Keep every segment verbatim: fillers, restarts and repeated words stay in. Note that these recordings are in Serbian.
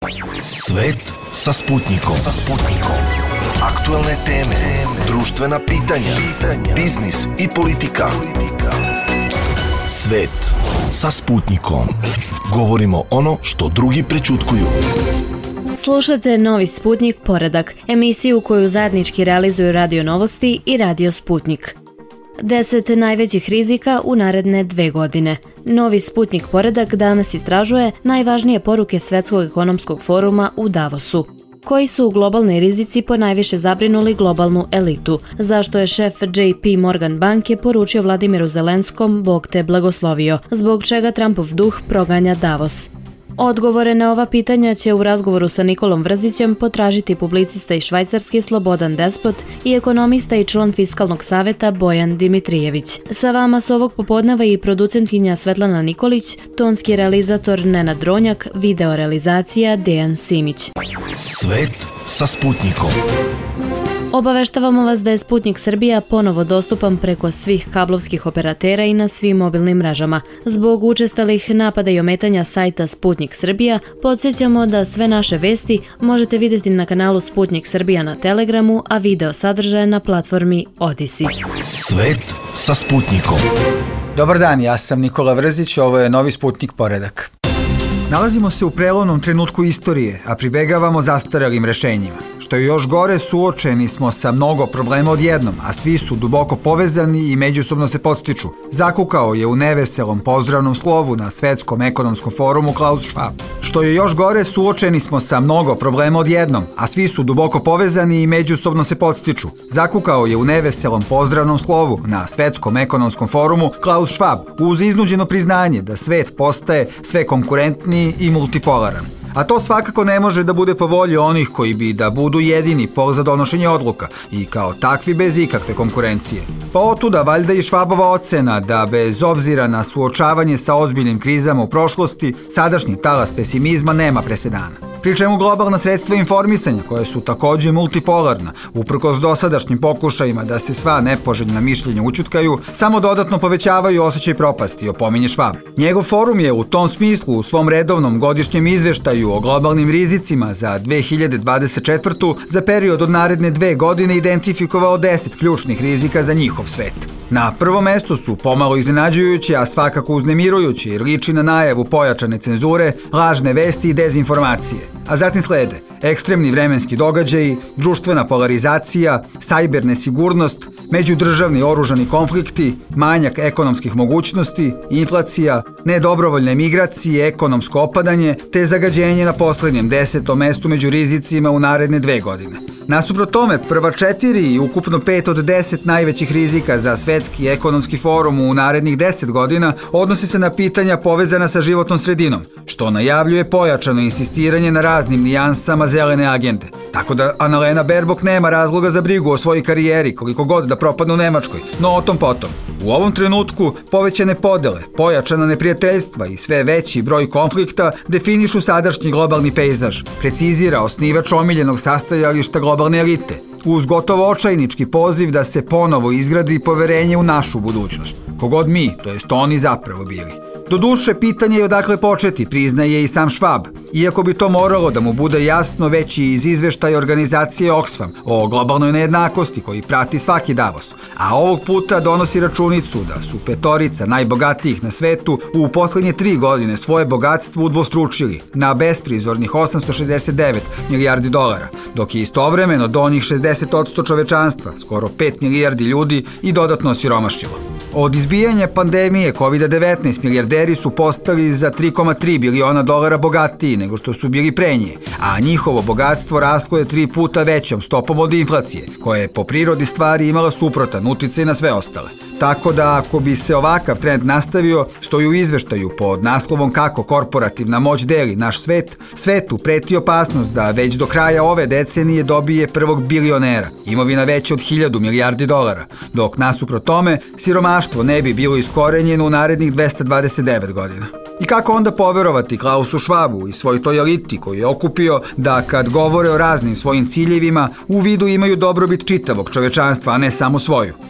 Svet sa Sputnikom. Sa Sputnikom. Aktuelne teme, društvena pitanja, biznis i politika. Svet sa Sputnikom. Govorimo ono što drugi prećutkuju. Slušate Novi Sputnik Poredak, emisiju koju zajednički realizuju Radio Novosti i Radio Sputnik. Deset najvećih rizika u naredne dve godine. Novi Sputnik Poredak danas istražuje najvažnije poruke Svetskog ekonomskog foruma u Davosu. Koji su globalni rizici po najviše zabrinuli globalnu elitu? Zašto je šef J P Morgan banke poručio Vladimiru Zelenskom Bog te blagoslovio? Zbog čega Trumpov duh proganja Davos? Odgovore na ova pitanja će u razgovoru sa Nikolom Vrzićem potražiti publicista iz Švajcarske Slobodan Despot i ekonomista i član Fiskalnog saveta Bojan Dimitrijević. Sa vama s ovog popodneva i producentkinja Svetlana Nikolić, tonski realizator Nenad Dronjak, video realizacija Dejan Simić. Svet sa Sputnikom. Obaveštavamo vas da je Sputnik Srbija ponovo dostupan preko svih kablovskih operatera i na svim mobilnim mrežama. Zbog učestalih napada i ometanja sajta Sputnik Srbija, podsjećamo da sve naše vesti možete vidjeti na kanalu Sputnik Srbija na Telegramu, a video sadržaje na platformi Odisi. Svet sa Sputnikom. Dobar dan, ja sam Nikola Vrzić, ovo je Novi Sputnik Poredak. Nalazimo se u prelomnom trenutku istorije, a pribegavamo zastarelim rešenjima. Što je još gore, suočeni smo sa mnogo problema odjednom, a svi su duboko povezani i međusobno se podstiču. Zakukao je u neveselom pozdravnom slovu na Svetskom ekonomskom forumu Klaus Schwab. Što je još gore, suočeni smo sa mnogo problema odjednom, a svi su duboko povezani i međusobno se podstiču. Zakukao je u neveselom pozdravnom slovu na Svetskom ekonomskom forumu Klaus Schwab uz iznuđeno priznanje da svet postaje sve konkurentniji i multipolaran. A to svakako ne može da bude po volji onih koji bi da budu jedini pol za donošenje odluka i kao takvi bez ikakve konkurencije. Pa otuda valjda i Švabova ocena da bez obzira na suočavanje sa ozbiljnim krizama u prošlosti, sadašnji talas pesimizma nema presedana. Pri čemu globalna sredstva informisanja, koje su takođe multipolarna, uprkos dosadašnjim pokušajima da se sva nepoželjna mišljenja ućutkaju, samo dodatno povećavaju osjećaj propasti, opominje Schwab. Njegov forum je u tom smislu u svom redovnom godišnjem izveštaju o globalnim rizicima za dve hiljade dvadeset četvrtu. za period od naredne dve godine identifikovao deset ključnih rizika za njihov svet. Na prvom mestu su pomalo iznenađujući, a svakako uznemirujući jer liči na najavu pojačane cenzure, lažne vesti i dezinformacije. A zatim slede ekstremni vremenski događaji, društvena polarizacija, sajber nesigurnost, međudržavni oružani konflikti, manjak ekonomskih mogućnosti, inflacija, nedobrovoljne migracije, ekonomsko opadanje, te zagađenje na poslednjem desetom mestu među rizicima u naredne dve godine. Nasuprot tome, prva četiri i ukupno pet od deset najvećih rizika za Svetski ekonomski forum u narednih deset godina odnosi se na pitanja povezana sa životnom sredinom, što najavljuje pojačano insistiranje na raznim nijansama zelene agende. Tako da Annalena Baerbock nema razloga za brigu o svojoj karijeri, koliko god da propadne u Nemačkoj, no o tom potom. U ovom trenutku povećane podele, pojačana neprijateljstva i sve veći broj konflikta definišu sadašnji globalni pejzaž, precizira osnivač omiljenog sastajališta globalne elite, uz gotovo očajnički poziv da se ponovo izgradi poverenje u našu budućnost, kogod mi, to jest oni zapravo bili. Doduše, pitanje je odakle početi, priznaje i sam Schwab, iako bi to moralo da mu bude jasno već i iz izveštaja organizacije Oxfam o globalnoj nejednakosti koji prati svaki Davos, a ovog puta donosi računicu da su petorica najbogatijih na svetu u poslednje tri godine svoje bogatstvo udvostručili na besprizornih osamsto šezdeset devet milijardi dolara, dok je istovremeno do njih šezdeset posto čovečanstva, skoro pet milijardi ljudi, i dodatno osiromašilo. Od izbijanja pandemije kovid devetnaest milijarderi su postali za tri zarez tri biliona dolara bogatiji nego što su bili pre nje, a njihovo bogatstvo raslo je tri puta većom stopom od inflacije, koja je po prirodi stvari imala suprotan uticaj na sve ostale. Tako da ako bi se ovakav trend nastavio, stoji u izveštaju pod naslovom kako korporativna moć deli naš svet, svetu preti opasnost da već do kraja ove decenije dobije prvog bilionera, imovina veća od hiljadu milijardi dolara, dok nasuprot tome siromaštvo ne bi bilo iskorenjeno u narednih dvesta dvadeset devet godina. I kako onda poverovati Klausu Schwabu i svoj toj eliti koji je okupio da kad govore o raznim svojim ciljevima u vidu imaju dobrobit čitavog čovečanstva, a ne samo svoju.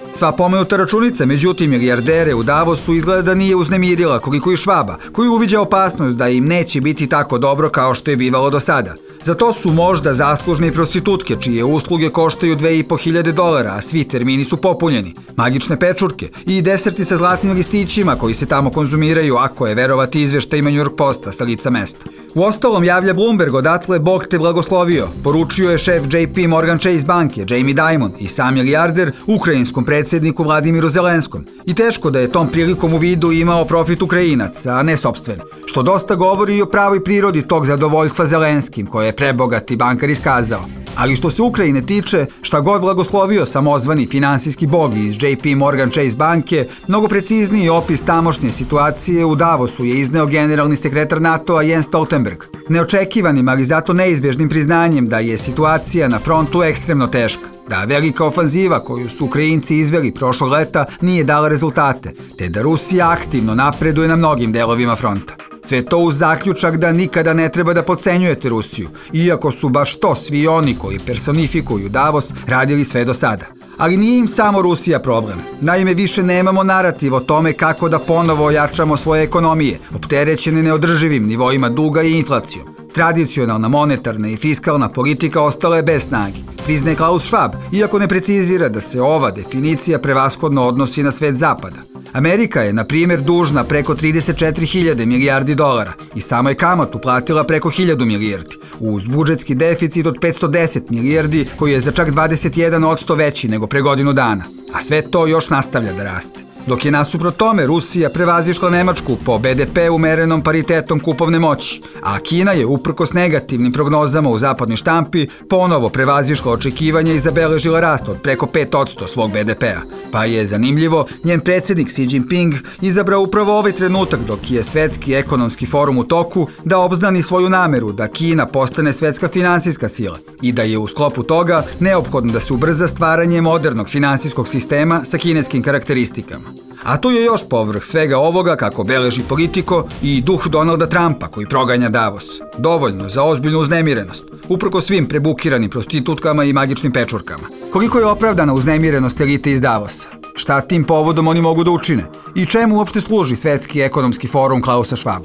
Sva pomenuta računica, međutim, milijardere u Davosu izgleda da nije uznemirila koliko i Švaba, koji uviđa opasnost da im neće biti tako dobro kao što je bivalo do sada. Za to su možda zaslužne i prostitutke, čije usluge koštaju dve i po hiljade dolara, a svi termini su popunjeni, magične pečurke i deserti sa zlatnim listićima koji se tamo konzumiraju, ako je verovati izveštajima New York Posta sa lica mesta. Uostalom, javlja Bloomberg, odatle Bog te blagoslovio, poručio je šef J P Morgan Chase banke, Jamie Dimon, i sam milijarder ukrajinskom predsjedniku Vladimiru Zelenskom. I teško da je tom prilikom u vidu imao profit Ukrajinac, a ne sopstveni, što dosta govori i o pravoj prirodi tog zadovoljstva Zelenskim, koje je prebogati bankar iskazao. Ali što se Ukrajine tiče, šta god blagoslovio samozvani finansijski bog iz J P Morgan Chase banke, mnogo precizniji opis tamošnje situacije u Davosu je izneo generalni sekretar NATO-a Jens Stoltenberg. Neočekivanim, ali zato neizbježnim priznanjem da je situacija na frontu ekstremno teška, da velika ofanziva koju su Ukrajinci izveli prošlog leta nije dala rezultate, te da Rusija aktivno napreduje na mnogim delovima fronta. Sve to uz zaključak da nikada ne treba da podcenjujete Rusiju, iako su baš to svi oni koji personifikuju Davos radili sve do sada. Ali nije im samo Rusija problem. Naime, više nemamo narativ o tome kako da ponovo ojačamo svoje ekonomije, opterećene neodrživim nivoima duga i inflacijom. Tradicionalna monetarna i fiskalna politika ostala je bez snage, priznaje Klaus Schwab, iako ne precizira da se ova definicija prevashodno odnosi na svet zapada. Amerika je, na primjer, dužna preko trideset četiri hiljade milijardi dolara i samo je kamatu platila preko hiljadu milijardi, uz budžetski deficit od petsto deset milijardi koji je za čak dvadeset jedan posto veći nego pre godinu dana, a sve to još nastavlja da raste. Dok je nasuprot tome Rusija prevazišla Nemačku po B D P umerenom paritetom kupovne moći, a Kina je, uprkos negativnim prognozama u zapadnoj štampi, ponovo prevazišla očekivanja i zabeležila rast od preko pet posto svog B D P-a. Pa je, zanimljivo, njen predsjednik Xi Jinping izabrao upravo ovaj trenutak dok je Svetski ekonomski forum u toku da obznani svoju nameru da Kina postane svetska finansijska sila i da je u sklopu toga neophodno da se ubrza stvaranje modernog finansijskog sistema sa kineskim karakteristikama. A tu je još povrh svega ovoga, kako beleži Politico, i duh Donalda Trumpa koji proganja Davos. Dovoljno za ozbiljnu uznemirenost, uprko svim prebukiranim prostitutkama i magičnim pečurkama. Koliko je opravdana uznemirenost elite iz Davosa? Šta tim povodom oni mogu da učine? I čemu uopšte služi Svetski ekonomski forum Klausa Schwaba?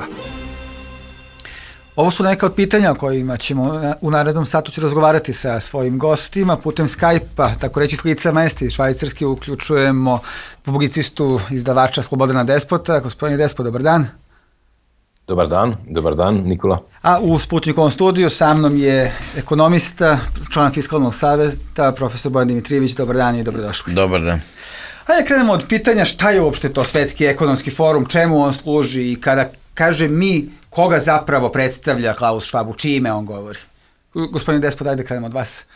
Ovo su neka od pitanja o kojima ćemo u narednom satu ću razgovarati sa svojim gostima putem Skype-a, tako reći s lica mesta iz Švajcarske. Uključujemo publicistu, izdavača Slobodana Despota. Gospodin Despot, dobar dan. Dobar dan, dobar dan, Nikola. A u Sputnikovom studiju sa mnom je ekonomista, član Fiskalnog saveta, profesor Bojan Dimitrijević. Dobar dan i dobrodošli. Dobar dan. Hajde krenemo od pitanja šta je uopšte to Svetski ekonomski forum, čemu on služi i kada kaže mi, koga zapravo predstavlja Klaus Schwab, u čije ime on govori? Gospodin Despot, ajde krenemo od vas.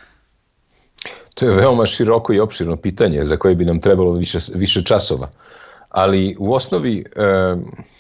To je veoma široko i opširno pitanje za koje bi nam trebalo više, više časova. Ali u osnovi, e,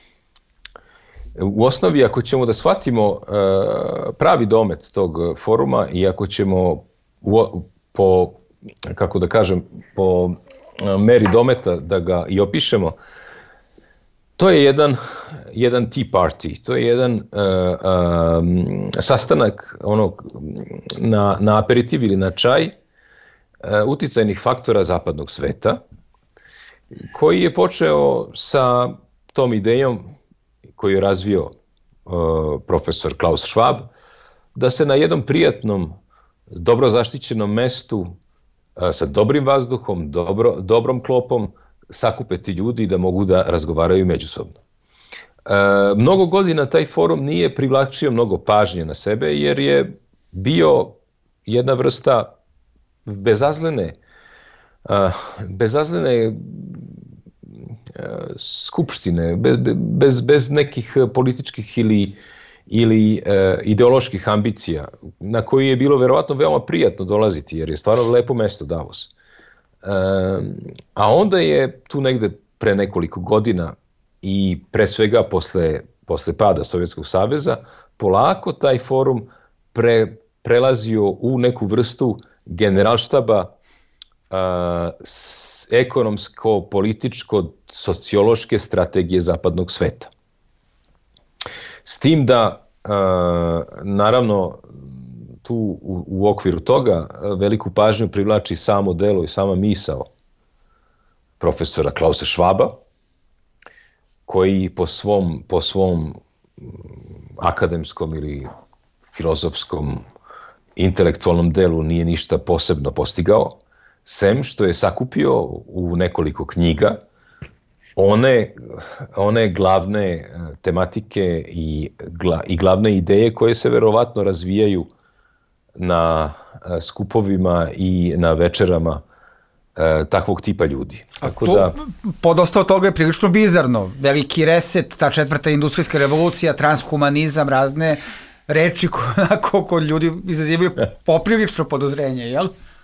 u osnovi ako ćemo da shvatimo e, pravi domet tog foruma i ako ćemo u, po, kako da kažem, po meri dometa da ga i opišemo, to je jedan, jedan tea party, to je jedan uh, um, sastanak onog, na, na aperitiv ili na čaj uh, uticajnih faktora zapadnog sveta, koji je počeo sa tom idejom koju je razvio uh, profesor Klaus Schwab, da se na jednom prijatnom, dobro zaštićenom mestu uh, sa dobrim vazduhom, dobro, dobrom klopom, sakupe ti ljudi da mogu da razgovaraju međusobno. E, mnogo godina taj forum nije privlačio mnogo pažnje na sebe jer je bio jedna vrsta bezazlene, uh, bezazlene uh, skupštine, bez, bez nekih političkih ili, ili uh, ideoloških ambicija, na koji je bilo verovatno veoma prijatno dolaziti jer je stvarno lepo mesto Davos. Um, a onda je tu negde pre nekoliko godina i pre svega posle, posle pada Sovjetskog saveza polako taj forum pre, prelazio u neku vrstu generalštaba uh, ekonomsko-političko-sociološke strategije zapadnog sveta. S tim da, uh, naravno, tu u, u okviru toga veliku pažnju privlači samo delo i sama misao profesora Klausa Schwaba, koji po svom, po svom akademskom ili filozofskom intelektualnom delu nije ništa posebno postigao, sem što je sakupio u nekoliko knjiga one, one glavne tematike i, gla, i glavne ideje koje se verovatno razvijaju na skupovima i na večerama e, takvog tipa ljudi. Tako to, da, podosta od toga je prilično bizarno. Veliki reset, ta četvrta industrijska revolucija, transhumanizam, razne reči koje kod ljudi izazivaju poprilično podozrenje, jel?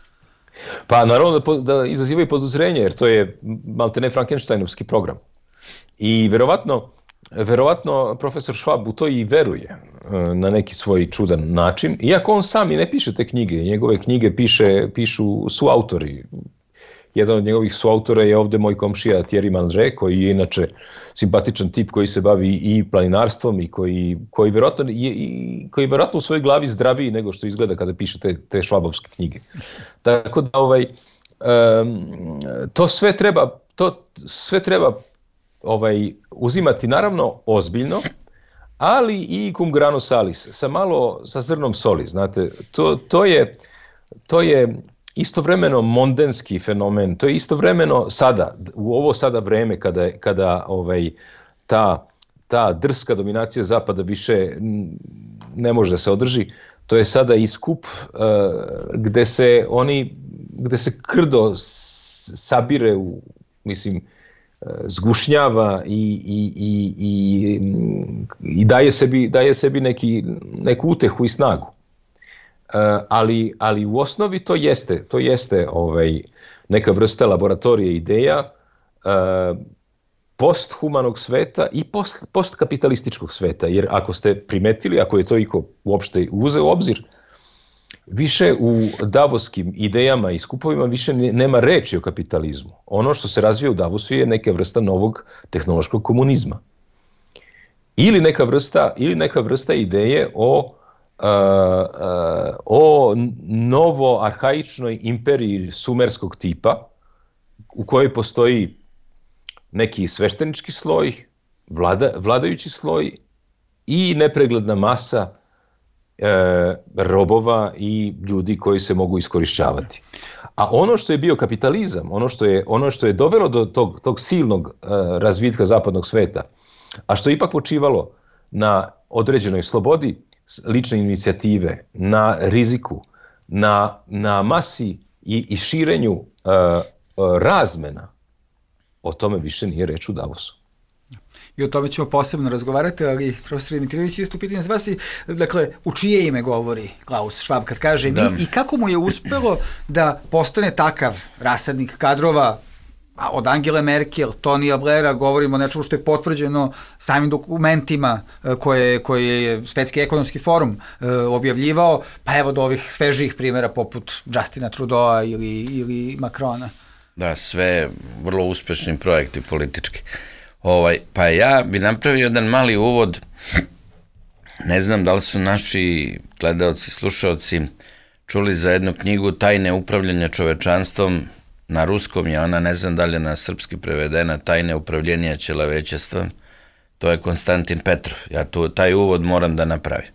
Pa naravno da, da izazivaju podozrenje, jer to je maltene Frankensteinovski program. I verovatno, verovatno profesor Schwab u to i veruje na neki svoj čudan način, iako on sam i ne piše te knjige, njegove knjige piše, pišu suautori. Jedan od njegovih suautora je ovde moj komšija Thierry Malraux, koji je inače simpatičan tip koji se bavi i planinarstvom i koji, koji, verovatno, je, i, koji verovatno u svojoj glavi zdraviji nego što izgleda kada piše te, te švabovske knjige. Tako da ovaj, um, to sve treba, to sve treba ovaj, uzimati naravno ozbiljno, ali i cum grano salis, sa malo, sa zrnom soli, znate, to, to je, to je istovremeno mondenski fenomen, to je istovremeno sada, u ovo sada vreme kada, kada ovaj, ta, ta drska dominacija Zapada više ne može da se održi, to je sada i skup uh, gde se oni, gde se krdo sabire, u, mislim, zgušnjava i, i, i, i, i daje sebi, daje sebi neki, neku utehu i snagu. Uh, ali, ali u osnovi to jeste, to jeste ovaj, neka vrsta laboratorije ideja uh, posthumanog sveta i post, postkapitalističkog sveta, jer ako ste primetili, ako je to iko uopšte uzeo u obzir, više u davoskim idejama i skupovima više nema reči o kapitalizmu. Ono što se razvija u Davosu je neka vrsta novog tehnološkog komunizma. Ili neka vrsta, ili neka vrsta ideje o Uh, uh, o novo arhaičnoj imperiji sumerskog tipa u kojoj postoji neki sveštenički sloj, vlada, vladajući sloj i nepregledna masa uh, robova i ljudi koji se mogu iskorišćavati. A ono što je bio kapitalizam, ono što je, ono što je dovelo do tog, tog silnog uh, razvitka zapadnog sveta, a što je ipak počivalo na određenoj slobodi lične inicijative, na riziku, na, na masi i, i širenju uh, uh, razmena, o tome više nije reč u Davosu. I o tome ćemo posebno razgovarati, ali profesor Dimitrijević, isto pitanje za vas, dakle, u čije ime govori Klaus Schwab kad kaže mi i kako mu je uspelo da postane takav rasadnik kadrova od Angele Merkel, Tonija Blaira, govorimo o nečemu što je potvrđeno samim dokumentima koje, koje je Svetski ekonomski forum e, objavljivao, pa evo do ovih svežih primjera poput Justina Trudeau ili, ili Macrona. Da, sve vrlo uspešni projekti politički. Ovaj, pa ja bi napravio jedan mali uvod, ne znam da li su naši gledaoci, slušaoci čuli za jednu knjigu Tajne upravljanja čovečanstvom. Na ruskom je ona, ne znam da li je na srpski prevedena, Tajne upravljenja čelovečestva. To je Konstantin Petrov. Ja tu, taj uvod moram da napravim.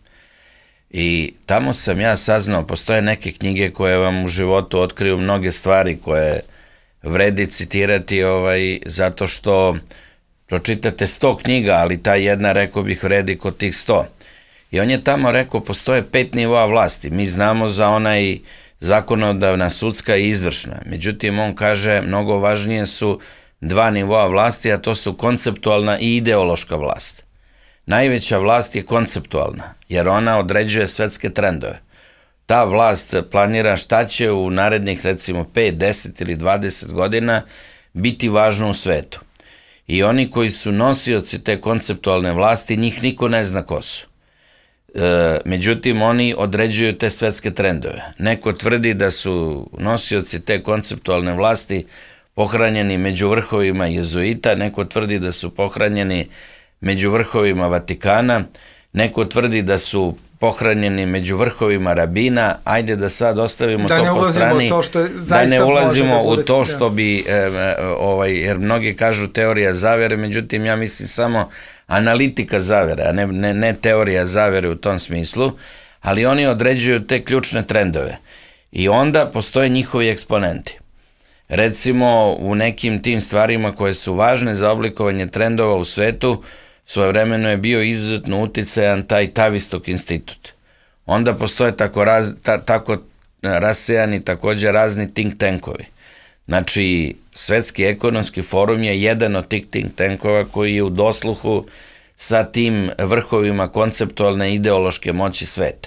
I tamo sam ja saznao, postoje neke knjige koje vam u životu otkriju mnoge stvari koje vredi citirati ovaj, zato što pročitate sto knjiga, ali ta jedna, rekao bih, vredi kod tih sto. I on je tamo rekao, postoje pet nivoa vlasti. Mi znamo za onaj zakonodavna, sudska i izvršna. Međutim, on kaže, mnogo važnije su dva nivoa vlasti, a to su konceptualna i ideološka vlast. Najveća vlast je konceptualna, jer ona određuje svetske trendove. Ta vlast planira šta će u narednih, recimo, pet, deset ili dvadeset godina biti važno u svetu. I oni koji su nosioci te konceptualne vlasti, njih niko ne zna ko su. E, međutim, oni određuju te svetske trendove. Neko tvrdi da su nosioci te konceptualne vlasti pohranjeni među vrhovima jezuita, neko tvrdi da su pohranjeni među vrhovima Vatikana, neko tvrdi da su pohranjeni među vrhovima rabina, ajde da sad ostavimo da to po strani, to što da ne ulazimo da bude, u to što bi, e, ovaj, jer mnogi kažu teorija zavere, međutim ja mislim samo analitika zavere, a ne, ne, ne teorija zavere u tom smislu, ali oni određuju te ključne trendove i onda postoje njihovi eksponenti. Recimo u nekim tim stvarima koje su važne za oblikovanje trendova u svetu, svojevremeno je bio izuzetno uticajan taj Tavistok institut. Onda postoje tako, raz, ta, tako rasejani takođe razni think tankovi. Znači, Svetski ekonomski forum je jedan od tih think tankova koji je u dosluhu sa tim vrhovima konceptualne ideološke moći sveta.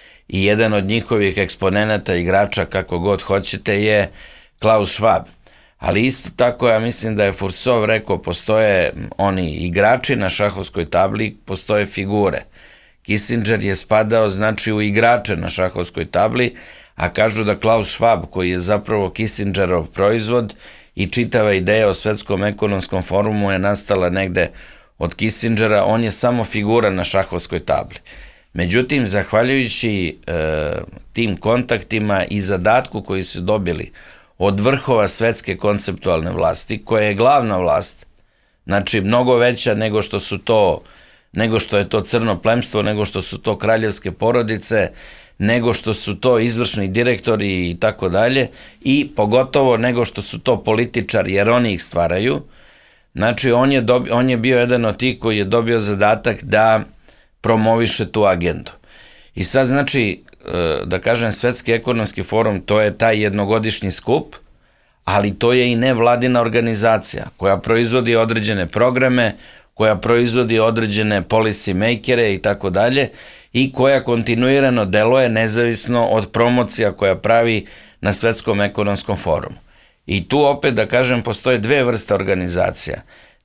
I jedan od njihovih eksponenata, igrača, kako god hoćete, je Klaus Schwab. Ali isto tako ja mislim da je Foursov rekao postoje oni igrači na šahovskoj tabli, postoje figure. Kissinger je spadao znači u igrače na šahovskoj tabli, a kažu da Klaus Schwab, koji je zapravo Kissingerov proizvod i čitava ideja o Svetskom ekonomskom forumu je nastala negde od Kissingera, on je samo figura na šahovskoj tabli. Međutim, zahvaljujući e, tim kontaktima i zadatku koji su dobili od vrhova svetske konceptualne vlasti, koja je glavna vlast, znači mnogo veća nego što su to, nego što je to crno plemstvo, nego što su to kraljevske porodice, nego što su to izvršni direktori i tako dalje, i pogotovo nego što su to političari, jer oni ih stvaraju. Znači, on je, dobi, on je bio jedan od tih koji je dobio zadatak da promoviše tu agendu. I sad, znači, da kažem, Svetski ekonomski forum, to je taj jednogodišnji skup, ali to je i nevladina organizacija koja proizvodi određene programe, koja proizvodi određene policy makere i tako dalje i koja kontinuirano deluje nezavisno od promocija koja pravi na Svetskom ekonomskom forumu. I tu opet, da kažem, postoje dve vrste organizacija.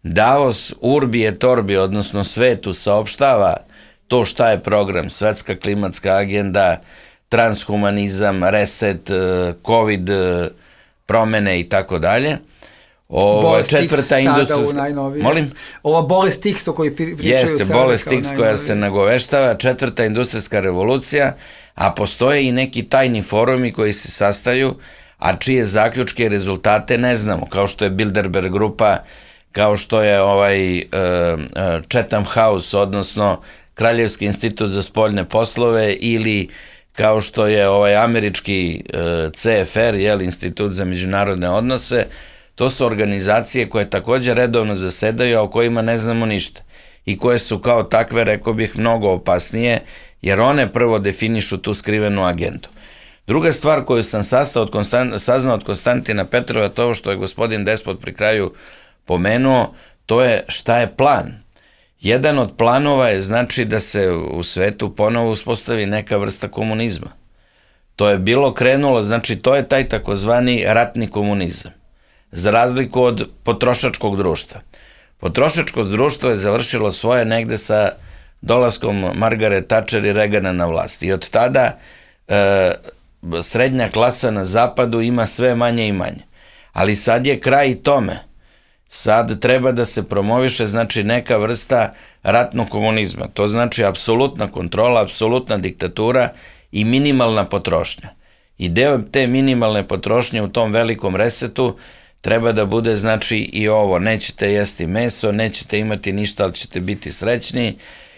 Davos Urbi et Orbi, odnosno svetu, saopštava to šta je program, svetska klimatska agenda, transhumanizam, reset, covid, promene i tako dalje. Ova četvrta industrijska... Molim? Ova bolest X o kojoj pričaju Jeste, bolest X koja se nagoveštava, četvrta industrijska revolucija, a postoje i neki tajni forumi koji se sastaju, a čije zaključke i rezultate ne znamo, kao što je Bilderberg grupa, kao što je ovaj uh, uh, Chatham House, odnosno Kraljevski institut za spoljne poslove, ili kao što je ovaj američki uh, C F R, jel, Institut za međunarodne odnose. To su organizacije koje takođe redovno zasedaju, a o kojima ne znamo ništa. I koje su kao takve, rekao bih, mnogo opasnije, jer one prvo definišu tu skrivenu agendu. Druga stvar koju sam sastao od Konstant, saznao od Konstantina Petrova, to ovo što je gospodin Despot pri kraju pomenuo, to je šta je plan. Jedan od planova je znači da se u svetu ponovo uspostavi neka vrsta komunizma. To je bilo krenulo, znači to je taj takozvani ratni komunizam, za razliku od potrošačkog društva. Potrošačko društvo je završilo svoje negde sa dolaskom Margaret Thatcher i Reagana na vlast. I od tada e, srednja klasa na zapadu ima sve manje i manje. Ali sad je kraj i tome. Sad treba da se promoviše, znači, neka vrsta ratnog komunizma. To znači apsolutna kontrola, apsolutna diktatura i minimalna potrošnja. I deo te minimalne potrošnje u tom velikom resetu treba da bude, znači, i ovo, nećete jesti meso, nećete imati ništa, ali ćete biti srećni,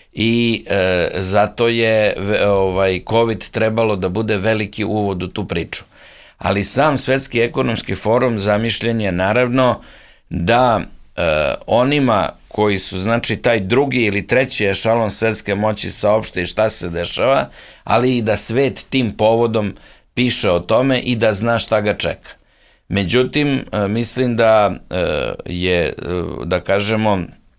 i e, zato je ovaj COVID trebalo da bude veliki uvod u tu priču. Ali sam Svetski ekonomski forum zamišljen je naravno da e, onima koji su, znači, taj drugi ili treći ešalon svetske moći saopšte i šta se dešava, ali i da svet tim povodom piše o tome i da zna šta ga čeka. Međutim, mislim da je, da kažemo,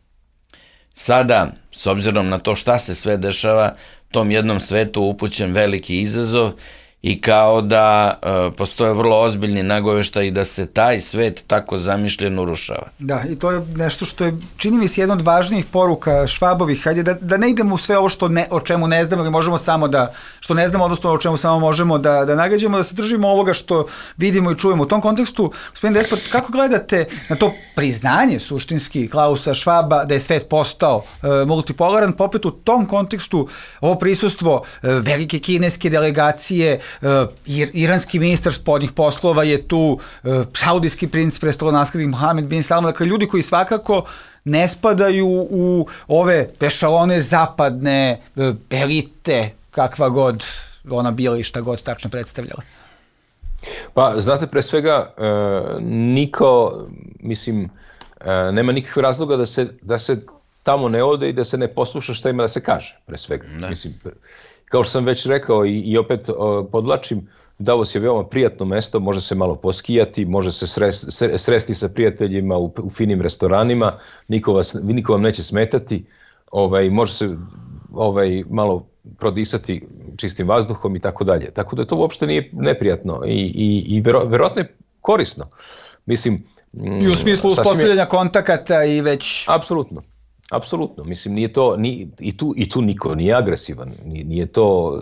sada, s obzirom na to šta se sve dešava, tom jednom svetu upućen veliki izazov i kao da uh, postoje vrlo ozbiljni nagoveštaji da se taj svet tako zamišljen urušava. Da, i to je nešto što je, čini mi se, jedna od važnijih poruka Švabovih. Hajde da, da ne idemo u sve ovo što ne, o čemu ne znamo ili možemo samo da, što ne znamo, odnosno o čemu samo možemo da, da nagađamo, da se držimo ovoga što vidimo i čujemo. U tom kontekstu, gospodin Despot, kako gledate na to priznanje suštinski Klausa Švaba da je svet postao e, multipolaran, pa opet u tom kontekstu ovo prisustvo e, velike kineske delegacije, e, ir, iranski ministar spoljnih poslova je tu, e, saudijski princ, prestolonaslednik Mohamed bin Salman, dakle ljudi koji svakako ne spadaju u ove ešalone zapadne e, elite, kakva god ona bila i šta god tačno predstavljala. Pa, znate, pre svega, e, niko, mislim, e, nema nikakvih razloga da se, da se tamo ne ode i da se ne posluša šta ima da se kaže, pre svega. Da. Mislim, kao što sam već rekao i, i opet o, podlačim, Davos je veoma prijatno mesto, može se malo poskijati, može se sres, sresti sa prijateljima u, u finim restoranima, niko, vas, niko vam neće smetati, ovaj, može se ovaj, malo prodisati čistim vazduhom i tako dalje. Tako da to uopšte nije neprijatno i, i, i vero, verovatno je korisno. Mislim, i u smislu uspostavljanja je kontakata i već... Apsolutno. Apsolutno. Mislim, nije to, ni, i, tu, i tu niko nije agresivan, nije, nije to...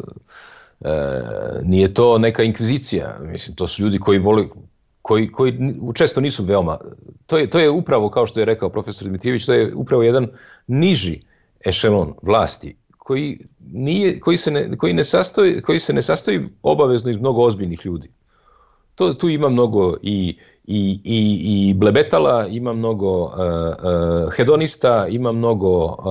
E, nije to neka inkvizicija, mislim, to su ljudi koji vole, koji, koji često nisu veoma, to je, to je upravo, kao što je rekao profesor Dmitrijević, to je upravo jedan niži ešelon vlasti, koji, nije, koji, se ne, koji, ne sastoji, koji se ne sastoji obavezno iz mnogo ozbiljnih ljudi. To, tu ima mnogo i, i, i, i blebetala, ima mnogo uh, uh, hedonista, ima mnogo uh,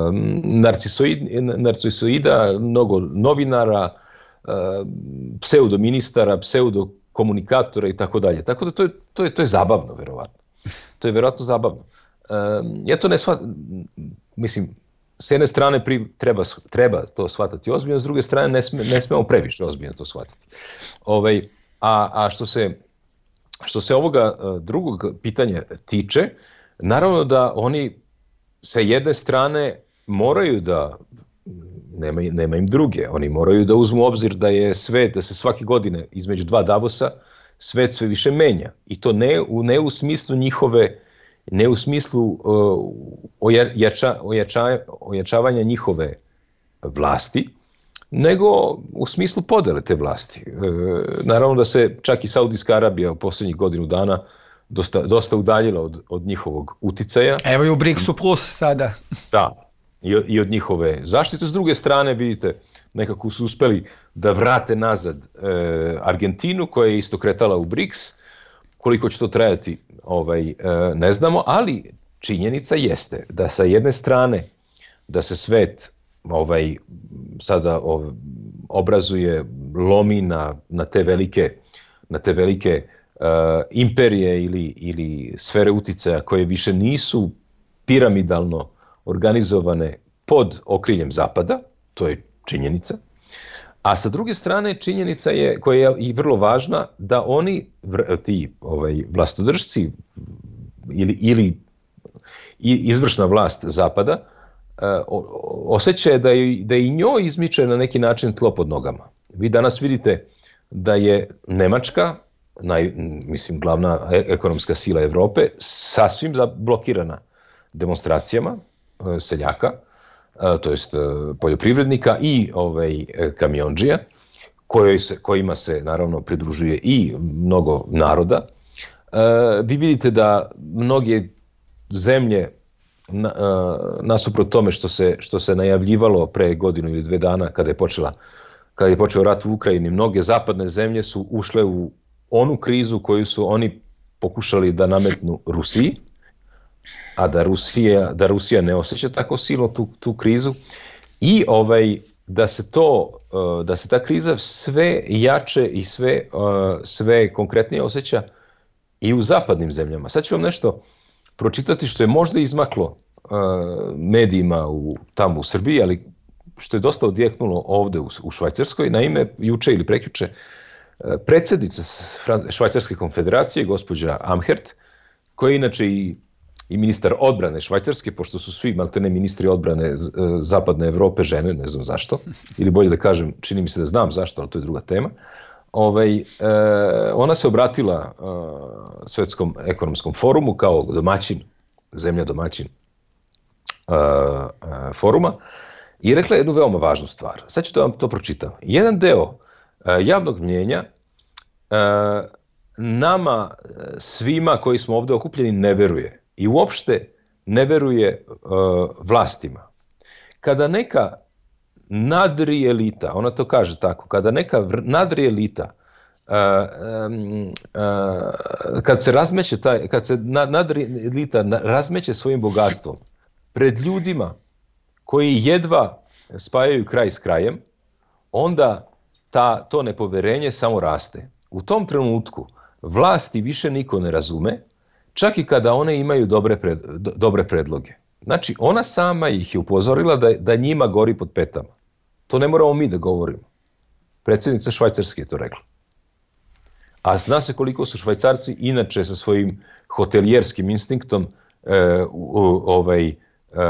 narcisoid, narcisoida, mnogo novinara, Uh, pseudoministara, pseudokomunikatora i tako dalje. Tako da to je, to je, to je zabavno, verovatno. To je verovatno zabavno. Uh, ja to ne shvatam, mislim, s jedne strane pri, treba, treba to shvatati ozbiljno, s druge strane ne, sme, ne smemo previše ozbiljno to shvatiti. Ovaj, a, a što se, što se ovoga uh, drugog pitanja tiče, naravno da oni sa jedne strane moraju da Nema, nema im druge. Oni moraju da uzmu u obzir da je svet, da se svake godine između dva Davosa svet sve više menja. I to ne u, ne u smislu njihove, ne u smislu uh, ojača, ojača, ojačavanja njihove vlasti, nego u smislu podele te vlasti. E, naravno da se čak i Saudijska Arabija u posljednjih godinu dana dosta, dosta udaljila od, od njihovog uticaja. Evo i u briksu plus sada. Da. I od njihove zaštite. S druge strane, vidite, nekako su uspeli da vrate nazad e, Argentinu, koja je isto kretala u briks. Koliko će to trajati, ovaj, e, ne znamo, ali činjenica jeste da sa jedne strane da se svet ovaj, sada ov, obrazuje, lomi na, na te velike, na te velike e, imperije ili, ili sfere uticaja koje više nisu piramidalno organizovane pod okriljem Zapada, to je činjenica, a sa druge strane činjenica je, koja je i vrlo važna, da oni, ti ovaj, vlastodržci ili, ili izvršna vlast Zapada, osjeća da je, da i njoj izmiče na neki način tlo pod nogama. Vi danas vidite da je Nemačka, naj, mislim glavna ekonomska sila Evrope, sasvim zablokirana demonstracijama seljaka, to jest poljoprivrednika i ovaj, kamiondžija, koji se, kojima se naravno pridružuje i mnogo naroda. Vi vidite da mnoge zemlje na, nasuprot tome što se, što se najavljivalo pre godinu ili dve dana kada je, počela, kada je počeo rat u Ukrajini, mnoge zapadne zemlje su ušle u onu krizu koju su oni pokušali da nametnu Rusiji, a da Rusija, da Rusija ne osjeća tako silno tu, tu krizu i ovaj, da se to, da se ta kriza sve jače i sve, sve konkretnije osjeća i u zapadnim zemljama. Sad ću vam nešto pročitati što je možda izmaklo medijima u, tamo u Srbiji, ali što je dosta odjeknulo ovde u, u Švajcarskoj. Naime, juče ili prekjuče, predsjednica Švajcarske konfederacije, gospođa Amhert, koja je inače i i ministar odbrane Švajcarske, pošto su svi maltene ministri odbrane zapadne Evrope žene, ne znam zašto, ili bolje da kažem, čini mi se da znam zašto, ali to je druga tema. Ovaj, e, ona se obratila e, Svetskom ekonomskom forumu kao domaćin, zemlja domaćin e, e, foruma i rekla jednu veoma važnu stvar. Sad ću da vam to pročitam. Jedan deo e, javnog mnjenja e, nama svima koji smo ovde okupljeni ne veruje i uopšte ne veruje uh, vlastima. Kada neka nadrijelita, ona to kaže tako, kada neka nadrijelita uh, um, uh, kad se razmeće taj, kad se nadrijelita razmeće svojim bogatstvom pred ljudima koji jedva spajaju kraj s krajem, onda ta, to nepoverenje samo raste. U tom trenutku vlasti više niko ne razume, čak i kada one imaju dobre, pred, dobre predloge. Znači, ona sama ih je upozorila da, da njima gori pod petama. To ne moramo mi da govorimo. Predsjednica Švajcarske je to rekla. A zna se koliko su Švajcarci inače sa svojim hotelijerskim instinktom e, u, ovaj, e,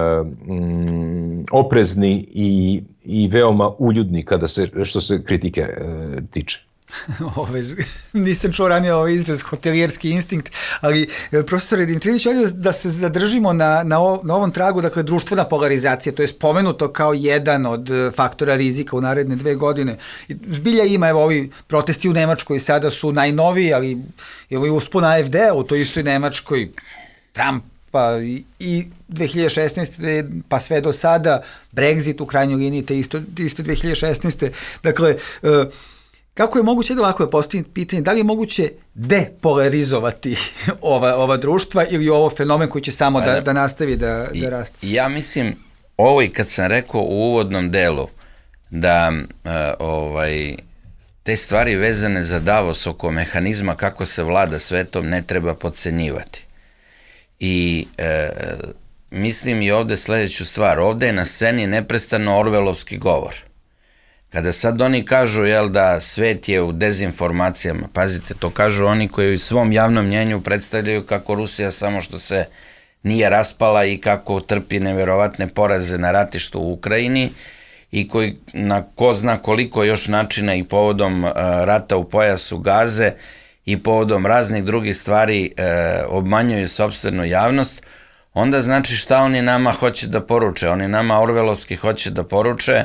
m, oprezni i, i veoma uljudni kada se, što se kritike e, tiče. Ove, nisam čuo ranije ovaj izraz hotelijerski instinkt, ali profesore Dimitrijević, ajde da se zadržimo na, na, o, na ovom tragu, dakle društvena polarizacija, to je spomenuto kao jedan od faktora rizika u naredne dve godine. I zbilja ima, evo ovi protesti u Nemačkoj sada su najnoviji, ali evo i uspon A F D u toj istoj Nemačkoj, Trump pa i dve hiljade šesnaeste pa sve do sada, Brexit u krajnjoj liniji te isto, isto dve hiljade šesnaeste Dakle, uh, kako je moguće, da ovako je postavljeno pitanje, da li je moguće depolarizovati ova, ova društva ili ovo fenomen koji će samo da, da nastavi da, da raste? Ja mislim, ovo i kad sam rekao u uvodnom delu, da uh, ovaj, te stvari vezane za Davos oko mehanizma kako se vlada svetom ne treba podcenjivati. I e, mislim i ovde sledeću stvar, ovde je na sceni neprestano orvelovski govor. Kada sad oni kažu, jel, da svet je u dezinformacijama, pazite, to kažu oni koji u svom javnom mnjenju predstavljaju kako Rusija samo što se nije raspala i kako trpi neverovatne poraze na ratištu u Ukrajini i koji na ko zna koliko još načina i povodom uh, rata u pojasu Gaze i povodom raznih drugih stvari uh, obmanjuju sopstvenu javnost, onda znači šta oni nama hoće da poruče? Oni nama orvelovski hoće da poruče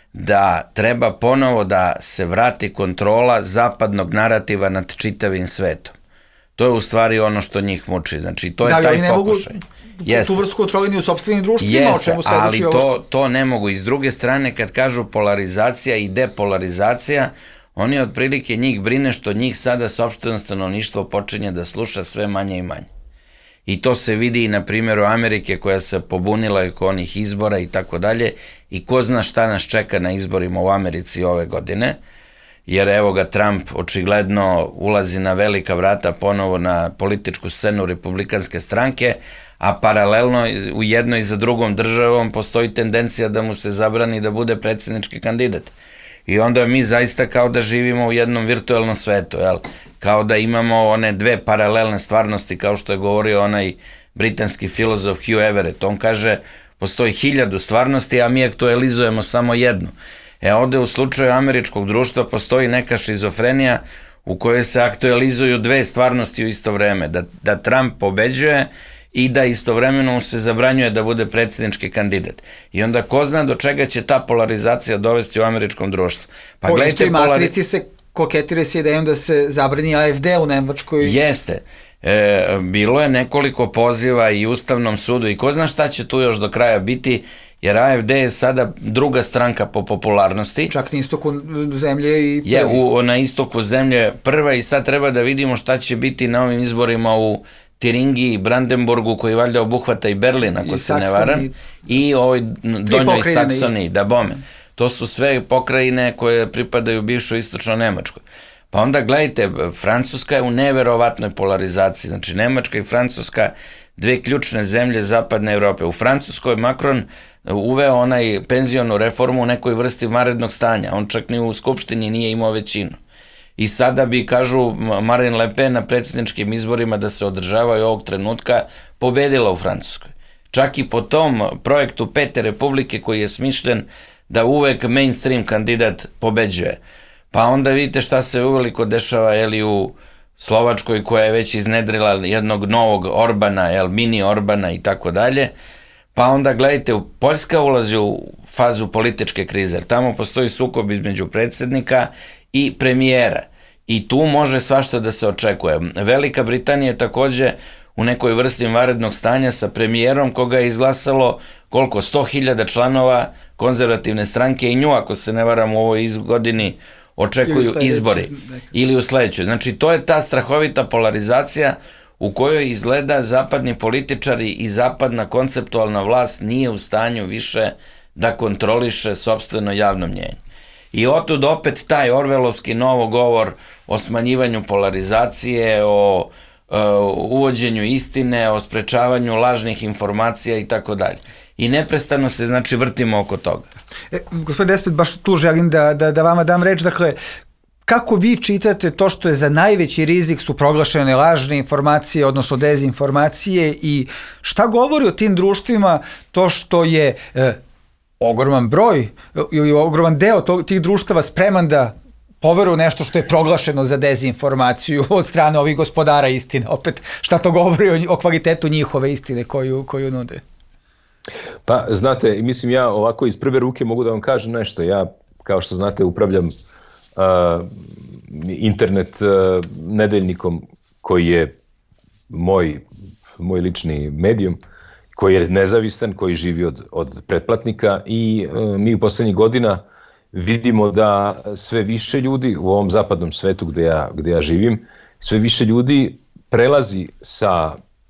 da treba ponovo da se vrati kontrola zapadnog narativa nad čitavim svetom. To je u stvari ono što njih muči. Znači, to je da, taj ne pokušaj. Jeste. Tu vrstu kontrolini u sopstvenim društvima, Jeste, o čemu svedoči ovo. ali to, to ne mogu. I s druge strane, kad kažu polarizacija i depolarizacija, oni otprilike njih brine što njih sada sopstveno stanovništvo počinje da sluša sve manje i manje. I to se vidi i na primjeru Amerike koja se pobunila oko onih izbora i tako dalje i ko zna šta nas čeka na izborima u Americi ove godine, jer evo ga Trump očigledno ulazi na velika vrata ponovo na političku scenu republikanske stranke, a paralelno u jednoj i za drugom državom postoji tendencija da mu se zabrani da bude predsjednički kandidat. I onda mi zaista kao da živimo u jednom virtualnom svetu, jel? Kao da imamo one dve paralelne stvarnosti, kao što je govorio onaj britanski filozof Hugh Everett. On kaže, postoji hiljadu stvarnosti, a mi aktualizujemo samo jednu. E ovde u slučaju američkog društva postoji neka šizofrenija u kojoj se aktualizuju dve stvarnosti u isto vreme. Da, da Trump pobeđuje i da istovremeno se zabranjuje da bude predsjednički kandidat. I onda ko zna do čega će ta polarizacija dovesti u američkom društvu. Pa po istoj matrici polari... se koketira s idejom da se zabrani A F D u Nemačkoj. Jeste. E, bilo je nekoliko poziva i Ustavnom sudu i ko zna šta će tu još do kraja biti, jer A F D je sada druga stranka po popularnosti. Čak na istoku zemlje i prvi. Je, u, na istoku zemlje prva i sad treba da vidimo šta će biti na ovim izborima u Tiringiji, Brandenburgu, koji valjda obuhvata i Berlin, ako I se Saksoni, ne varam, i ovoj donjoj Saksoniji, da bome. To su sve pokrajine koje pripadaju bivšoj istočno Nemačkoj. Pa onda gledajte, Francuska je u neverovatnoj polarizaciji, znači Nemačka i Francuska, dve ključne zemlje zapadne Evrope. U Francuskoj Macron uveo onaj penzionu reformu u nekoj vrsti vanrednog stanja, on čak ni u Skupštini nije imao većinu. i sada bi, kažu, Marine Le Pen na predsjedničkim izborima da se održavaju ovog trenutka pobedila u Francuskoj. Čak i po tom projektu Pete republike koji je smišljen da uvek mainstream kandidat pobeđuje. Pa onda vidite šta se uveliko dešava jeli, u Slovačkoj koja je već iznedrila jednog novog Orbana, jel, mini Orbana i tako dalje. Pa onda gledajte, Poljska ulazi u fazu političke krize, jer tamo postoji sukob između predsjednika i premijera. I tu može svašta da se očekuje. Velika Britanija je takođe u nekoj vrsti vanrednog stanja sa premijerom koga je izglasalo koliko, sto hiljada članova konzervativne stranke i nju, ako se ne varam, u ovoj godini očekuju izbori. Ili u sledećoj. Znači, to je ta strahovita polarizacija u kojoj izgleda zapadni političari i zapadna konceptualna vlast nije u stanju više da kontroliše sopstveno javno mnjenje. I otud opet taj orvelovski novogovor o smanjivanju polarizacije, o uh, uvođenju istine, o sprečavanju lažnih informacija i tako dalje. I neprestano se, znači, vrtimo oko toga. E, gospodin Despot, baš tu želim da, da, da vama dam reč, dakle, kako vi čitate to što je za najveći rizik su proglašene lažne informacije, odnosno dezinformacije, i šta govori o tim društvima to što je e, ogroman broj ili ogroman deo tog, tih društava spreman da poveruju nešto što je proglašeno za dezinformaciju od strane ovih gospodara istine? Opet, šta to govori o, o kvalitetu njihove istine koju, koju nude? Pa, znate, mislim, ja ovako iz prve ruke mogu da vam kažem nešto. Ja, kao što znate, upravljam uh, internet uh, nedeljnikom koji je moj, moj lični medijum, koji je nezavisan, koji živi od, od pretplatnika, i uh, mi u poslednjih godina vidimo da sve više ljudi u ovom zapadnom svetu gde ja, gde ja živim, sve više ljudi prelazi sa,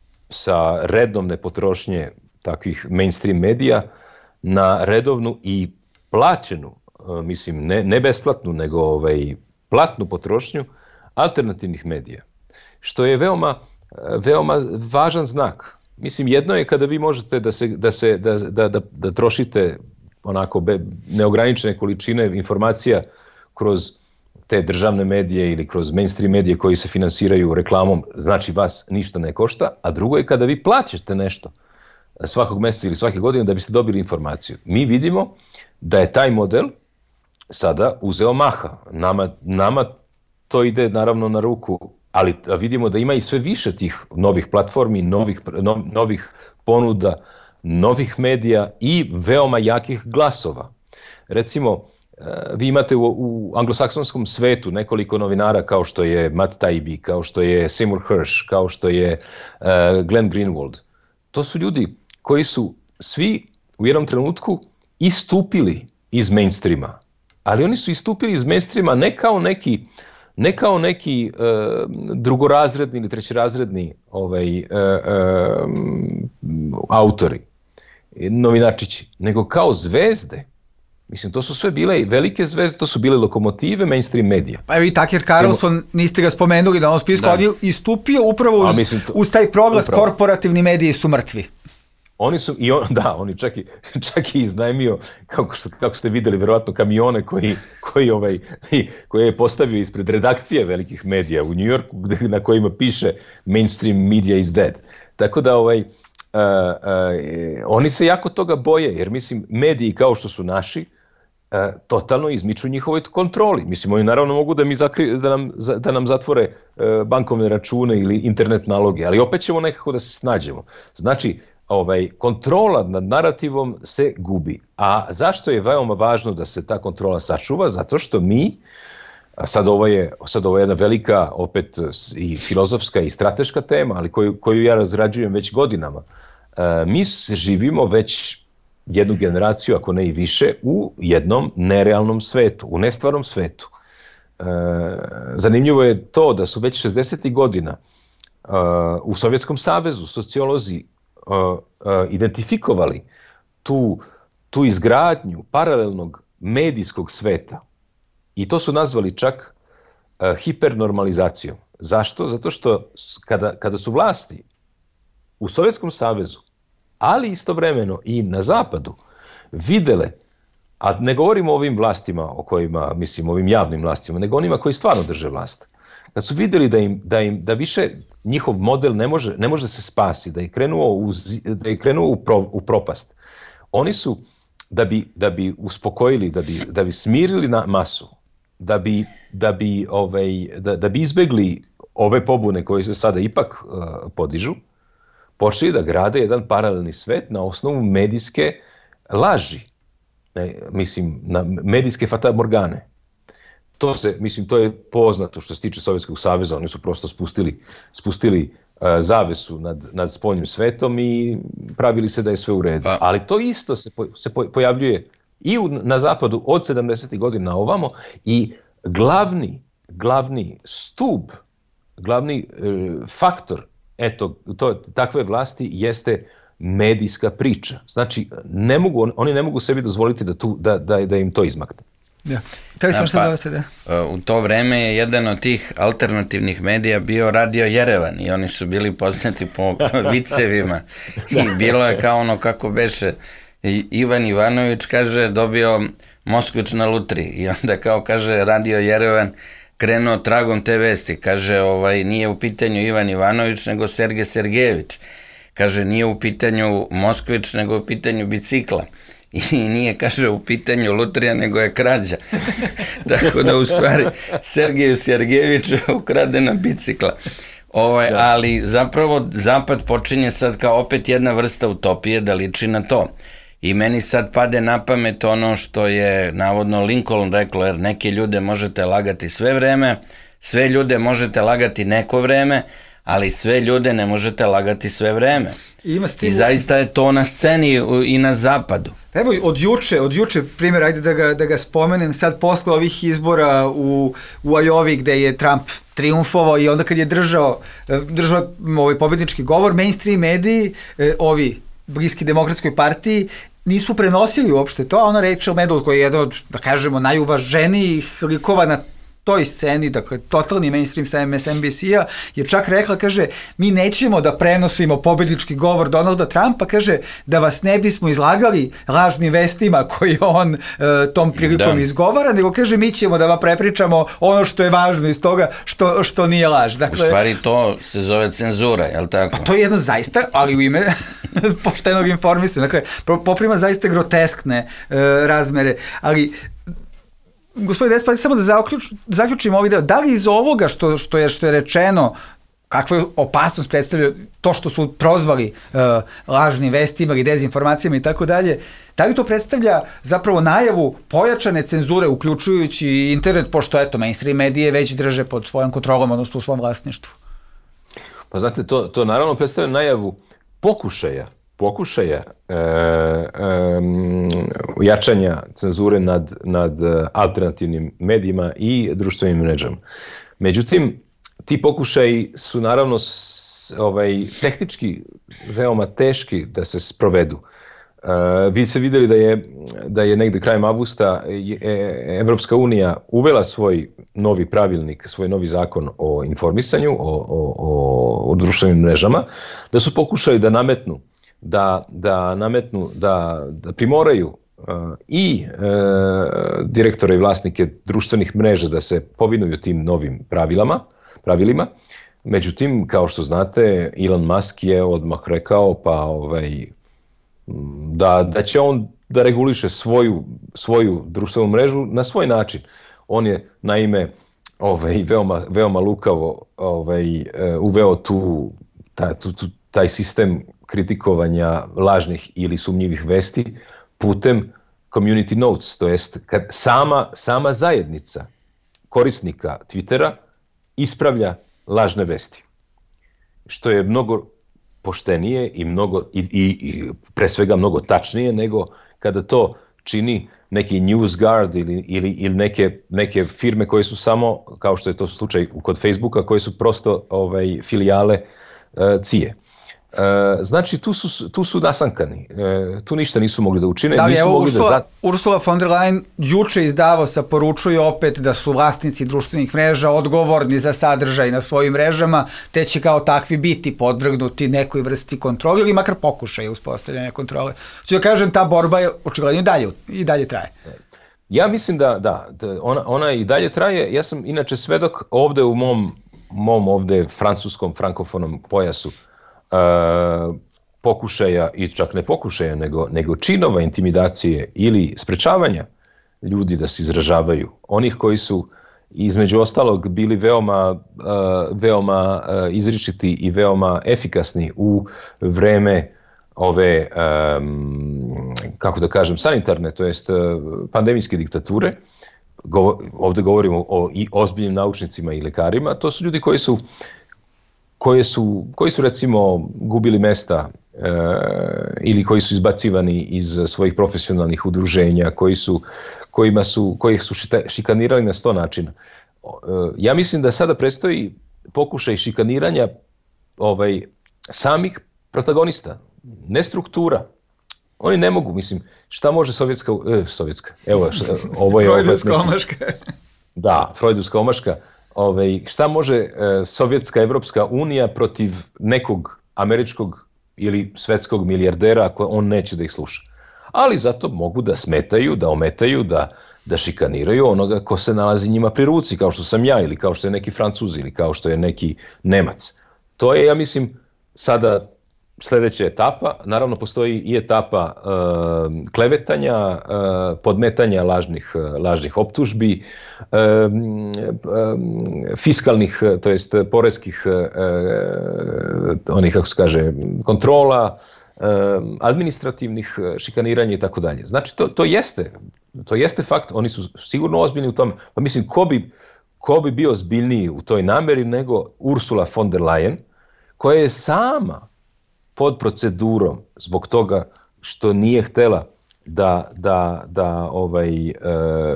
sa redovne potrošnje takvih mainstream medija na redovnu i plaćenu, mislim, ne, ne besplatnu, nego ovaj, platnu potrošnju alternativnih medija. Što je veoma, veoma važan znak. Mislim, jedno je kada vi možete da, se, da, se, da, da, da, da trošite onako be, neograničene količine informacija kroz te državne medije ili kroz mainstream medije koji se finansiraju reklamom, znači vas ništa ne košta, a drugo je kada vi plaćate nešto svakog meseca ili svake godine da biste dobili informaciju. Mi vidimo da je taj model sada uzeo maha. Nama, nama to ide naravno na ruku, ali vidimo da ima i sve više tih novih platformi, novih, no, novih ponuda, novih medija i veoma jakih glasova. Recimo, vi imate u, u anglosaksonskom svetu nekoliko novinara kao što je Matt Taibbi, kao što je Seymour Hersh, kao što je uh, Glenn Greenwald. To su ljudi koji su svi u jednom trenutku istupili iz mainstreama, ali oni su istupili iz mainstreama ne kao neki, ne kao neki uh, drugorazredni ili trećerazredni ovaj, uh, uh, autori, novinačići, nego kao zvezde. Mislim, to su sve bile velike zvezde, to su bile lokomotive mainstream medija. Pa evo i Tucker Carlson, niste ga spomenuli na ovom spisku, on je istupio upravo uz, mislim, to, uz taj proglas upravo. Korporativni mediji su mrtvi. Oni su, i on, da, oni čak i, čak i iznajmio, kako, kako ste videli, verovatno kamione koji, koji, ovaj, koji je postavio ispred redakcije velikih medija u New Yorku, na kojima piše mainstream media is dead. Tako da, ovaj, uh, uh, oni se jako toga boje, jer mislim, mediji kao što su naši, uh, totalno izmiču njihovoj kontroli. Mislim, oni naravno mogu da, mi zakri, da, nam, da nam zatvore uh, bankovne račune ili internet naloge, ali opet ćemo nekako da se snađemo. Znači, Ovaj, kontrola nad narativom se gubi. A zašto je veoma važno da se ta kontrola sačuva? Zato što mi, sad ovo je, sad ovo je jedna velika, opet i filozofska i strateška tema, ali koju, koju ja razrađujem već godinama, mi živimo već jednu generaciju, ako ne i više, u jednom nerealnom svetu, u nestvarnom svetu. Zanimljivo je to da su već šezdesetih godina u Sovjetskom savezu sociolozi Uh, uh, identifikovali tu, tu izgradnju paralelnog medijskog sveta i to su nazvali čak uh, hipernormalizacijom. Zašto? Zato što kada, kada su vlasti u Sovjetskom savezu, ali istovremeno i na zapadu, videle A ne govorimo o ovim vlastima, o kojima, mislim, ovim javnim vlastima, nego onima koji stvarno drže vlast. Kad su vidjeli da im, da im, da više njihov model ne može, ne može se spasi, da je krenuo u, da je krenuo u, pro, u propast, oni su, da bi, da bi uspokojili, da bi, da bi smirili na masu, da bi, da bi, ovaj, da, da bi izbegli ove pobune koje se sada ipak uh, podižu, počeli da grade jedan paralelni svet na osnovu medijske laži, ne, mislim, na medijske fatamorgane. To se, mislim, to je poznato što se tiče Sovjetskog saveza, oni su prosto spustili, spustili uh, zavesu nad, nad spoljnim svetom i pravili se da je sve u redu. Pa. Ali to isto se, po, se pojavljuje i u, na zapadu od sedamdesetih godina na ovamo i glavni, glavni stub, glavni uh, faktor eto, to, takve vlasti jeste medijska priča. Znači, ne mogu, oni ne mogu sebi dozvoliti da, tu, da, da, da im to izmakne. Ja. Tako sam što dodate, da. U to vreme je jedan od tih alternativnih medija bio Radio Jerevan i oni su bili poznati po vicevima i bilo je kao ono kako beše Ivan Ivanović kaže dobio Moskvić na lutriji i onda kao kaže Radio Jerevan krenuo tragom te vesti, kaže ovaj nije u pitanju Ivan Ivanović nego Sergej Sergejević, kaže nije u pitanju Moskvić nego u pitanju bicikla. I nije, kaže, u pitanju lutrija, nego je krađa. Tako da, u stvari, Sergeju Sergejeviću ukradena bicikla. Ovaj, ali zapravo Zapad počinje sad kao opet jedna vrsta utopije da liči na to. I meni sad pade na pamet ono što je navodno Lincoln reklo, jer neke ljude možete lagati sve vreme, sve ljude možete lagati neko vreme, ali sve ljude ne možete lagati sve vreme. I, ima I zaista je to na sceni i na zapadu. Evo, od juče, od juče, primjer, ajde da ga, da ga spomenem, sad posle ovih izbora u, u Iowi gde je Trump triumfovao i onda kad je držao, držao ovaj pobednički govor, mainstream mediji, ovi bliski demokratskoj partiji, nisu prenosili uopšte to, a ona Rachel Maddow, koja je jedan od, da kažemo, najuvaženijih likova na toj sceni, dakle, totalni mainstream sa M S N B C-a, je čak rekla, kaže, mi nećemo da prenosimo pobednički govor Donalda Trumpa, kaže, da vas ne bismo izlagali lažnim vestima koji on e, tom prilikom da. izgovara, nego, kaže, mi ćemo da vam prepričamo ono što je važno iz toga što, što nije laž. Dakle, u stvari to se zove cenzura, je li tako? Pa to je jedno zaista, ali u ime poštenog informisanja. Dakle, poprima zaista groteskne e, razmere, ali gospodin Despati, samo da zaključ, zaključimo ovaj deo, da li iz ovoga što, što, je, što je rečeno, kakva je opasnost predstavlja to što su prozvali uh, lažnim vestima ili dezinformacijama i tako dalje, da li to predstavlja zapravo najavu pojačane cenzure uključujući internet, pošto eto, mainstream medije već drže pod svojom kontrolom, odnosno u svom vlasništvu? Pa znate, to, to naravno predstavlja najavu pokušaja pokušaja e, e, jačanja cenzure nad, nad alternativnim medijima i društvenim mrežama. Međutim, ti pokušaji su naravno s, ovaj, tehnički veoma teški da se sprovedu. E, vi ste vidjeli da je, da je negde krajem avgusta Evropska unija uvela svoj novi pravilnik, svoj novi zakon o informisanju, o, o, o, o društvenim mrežama, da su pokušali da nametnu da, da nametnu, da, da primoraju uh, i uh, direktore i vlasnike društvenih mreža da se povinuju tim novim pravilama, pravilima. Međutim, kao što znate, Elon Musk je odmah rekao pa ovaj, da, da će on da reguliše svoju, svoju društvenu mrežu na svoj način. On je naime ovaj, veoma, veoma lukavo ovaj, uh, uveo tu, ta, tu, tu, taj sistem kritikovanja lažnih ili sumnjivih vesti putem community notes, to jest kad sama, sama zajednica korisnika Twittera ispravlja lažne vesti. Što je mnogo poštenije i, mnogo, i, i, i pre svega mnogo tačnije nego kada to čini neki NewsGuard ili, ili, ili neke, neke firme koje su samo, kao što je to slučaj kod Facebooka, koje su prosto ovaj, filijale uh, C I A. Znači, tu su, tu su nasankani. Tu ništa nisu mogli da učine. Da li nisu evo mogli Ursula, da zat... Ursula von der Leyen juče iz Davosa poručuje opet da su vlasnici društvenih mreža odgovorni za sadržaj na svojim mrežama, te će kao takvi biti podvrgnuti nekoj vrsti kontrole ili makar pokušaje uspostavljanja kontrole. Ću da kažem, ta borba je očigledno i dalje, i dalje traje. Ja mislim da, da, ona, ona i dalje traje. Ja sam inače svedok ovde u mom, mom ovde francuskom frankofonom pojasu uh, pokušaja, i čak ne pokušaja, nego, nego činova intimidacije ili sprečavanja ljudi da se izražavaju. Onih koji su između ostalog bili veoma, uh, veoma uh, izričiti i veoma efikasni u vreme ove, um, kako da kažem, sanitarne, to jest uh, pandemijske diktature. Govo, ovde govorimo o i ozbiljnim naučnicima i lekarima. To su ljudi koji su, koji su, koji su recimo gubili mesta uh, ili koji su izbacivani iz svojih profesionalnih udruženja, koji su, kojima su, koji su šikanirali na sto načina. Uh, ja mislim da sada predstoji pokušaj šikaniranja ovaj, samih protagonista, ne struktura. Oni ne mogu, mislim, šta može sovjetska, eh, sovjetska, evo, šta, ovo je... Freudovska omaška. Da, Freudovska omaška. Ovaj, šta može eh, Sovjetska Evropska unija protiv nekog američkog ili svetskog milijardera ako on neće da ih sluša. Ali zato mogu da smetaju, da ometaju, da, da šikaniraju onoga ko se nalazi njima pri ruci, kao što sam ja, ili kao što je neki Francuz, ili kao što je neki Nemac. To je, ja mislim, sada sledeća etapa. Naravno, postoji i etapa uh, klevetanja, uh, podmetanja lažnih, lažnih optužbi, uh, um, fiskalnih, to jest poreskih, uh, onih, kako se kaže, kontrola, uh, administrativnih šikaniranja i tako dalje. Znači, to, to jeste, to jeste fakt. Oni su sigurno ozbiljni u tome. Pa mislim, ko bi, ko bi bio ozbiljniji u toj nameri nego Ursula von der Leyen, koja je sama pod procedurom zbog toga što nije htela da, da, da, ovaj, e,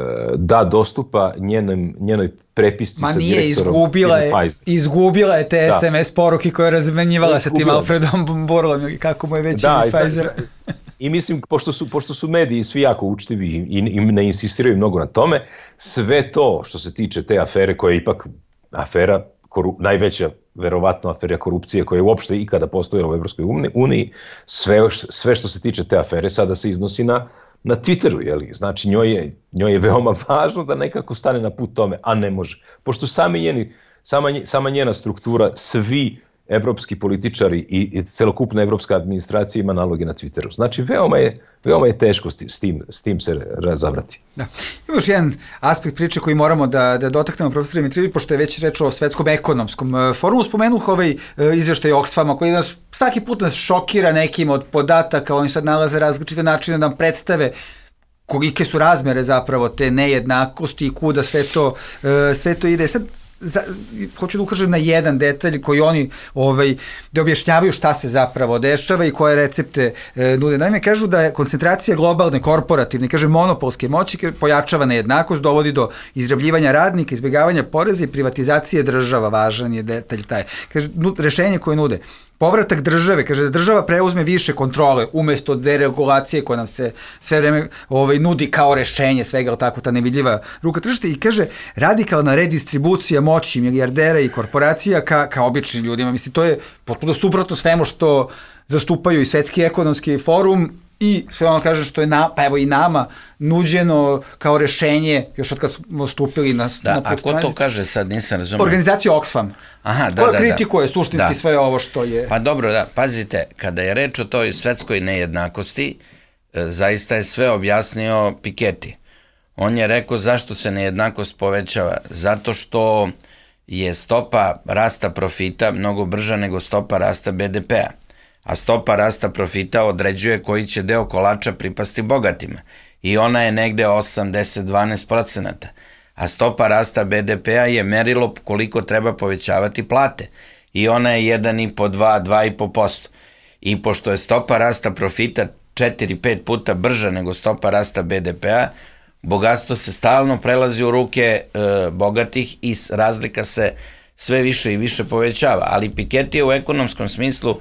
da dostupa njenom, njenoj prepisci Ma sa nije, direktorom izgubila je, izgubila je te da. S M S poruke koje je razmenjivala sa tim Alfredom Borlom ili kako mu je već da, iz Pfizera. I mislim, pošto su, pošto su mediji svi jako učtivi i, i ne insistiraju mnogo na tome, sve to što se tiče te afere koja je ipak afera, koru, najveća verovatno afera korupcije koja je uopšte ikada postojala u Evropskoj uniji, sve, sve što se tiče te afere sada se iznosi na, na Twitteru, jeli? Znači njoj je, njoj je veoma važno da nekako stane na put tome, a ne može. Pošto sami njeni, sama, sama njena struktura, svi evropski političari i, i celokupna evropska administracija ima naloge na Twitteru. Znači veoma je, veoma je teško s tim, s tim se razabrati. Da. Ima još jedan aspekt priče koji moramo da, da dotaknemo, profesor Dimitrijević, pošto je već reč o svetskom ekonomskom forumu. Spomenuh ovaj izveštaj Oxfama koji nas svaki put nas šokira nekim od podataka, oni sad nalaze različite načine da nam predstave kolike su razmere zapravo te nejednakosti i kuda sve to, sve to ide. Sad, Za, hoću da ukažem na jedan detalj koji oni ovaj, da objašnjavaju šta se zapravo dešava i koje recepte e, nude. Naime, kažu da je koncentracija globalne, korporativne, kaže monopolske moći pojačava nejednakost, dovodi do izrabljivanja radnika, izbjegavanja poreza i privatizacije država. Važan je detalj taj. Kaže, nu, rešenje koje nude. Povratak države, kaže da država preuzme više kontrole umesto deregulacije koja nam se sve vreme ovaj, nudi kao rešenje svega, ali tako ta nevidljiva ruka tržišta, i kaže radikalna redistribucija moći milijardera i korporacija ka, ka običnim ljudima. Mislim, to je potpuno suprotno svemu što zastupaju i Svetski ekonomski forum i sve ono kaže što je na, pa evo i nama nuđeno kao rešenje još od kad smo stupili na, da, na a ko to kaže sad, nisam razumio. Organizacija Oxfam. Aha, da, koja da, kritikuje da. suštinski da. sve ovo što je... Pa dobro, da, pazite, kada je reč o toj svetskoj nejednakosti, zaista je sve objasnio Piketty. On je rekao zašto se nejednakost povećava. Zato što je stopa rasta profita mnogo brža nego stopa rasta B D P-a. A stopa rasta profita određuje koji će deo kolača pripasti bogatima. I ona je negde osam, deset, dvanaest procenata. A stopa rasta B D P-a je merilo koliko treba povećavati plate. I ona je jedan i po, dva, dva i po posto. I pošto je stopa rasta profita četiri pet puta brža nego stopa rasta B D P-a, bogatstvo se stalno prelazi u ruke e, bogatih i razlika se sve više i više povećava. Ali Piketty je u ekonomskom smislu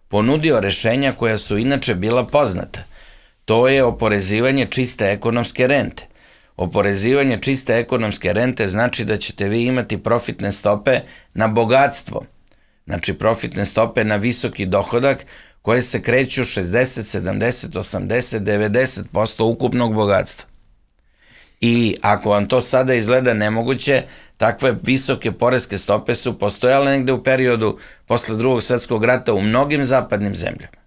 ponudio rešenja koja su inače bila poznata. To je oporezivanje čiste ekonomske rente. Oporezivanje čiste ekonomske rente znači da ćete vi imati profitne stope na bogatstvo. Znači profitne stope na visoki dohodak koje se kreću šezdeset, sedamdeset, osamdeset, devedeset posto ukupnog bogatstva. I ako vam to sada izgleda nemoguće, takve visoke poreske stope su postojale negde u periodu posle drugog svetskog rata u mnogim zapadnim zemljama.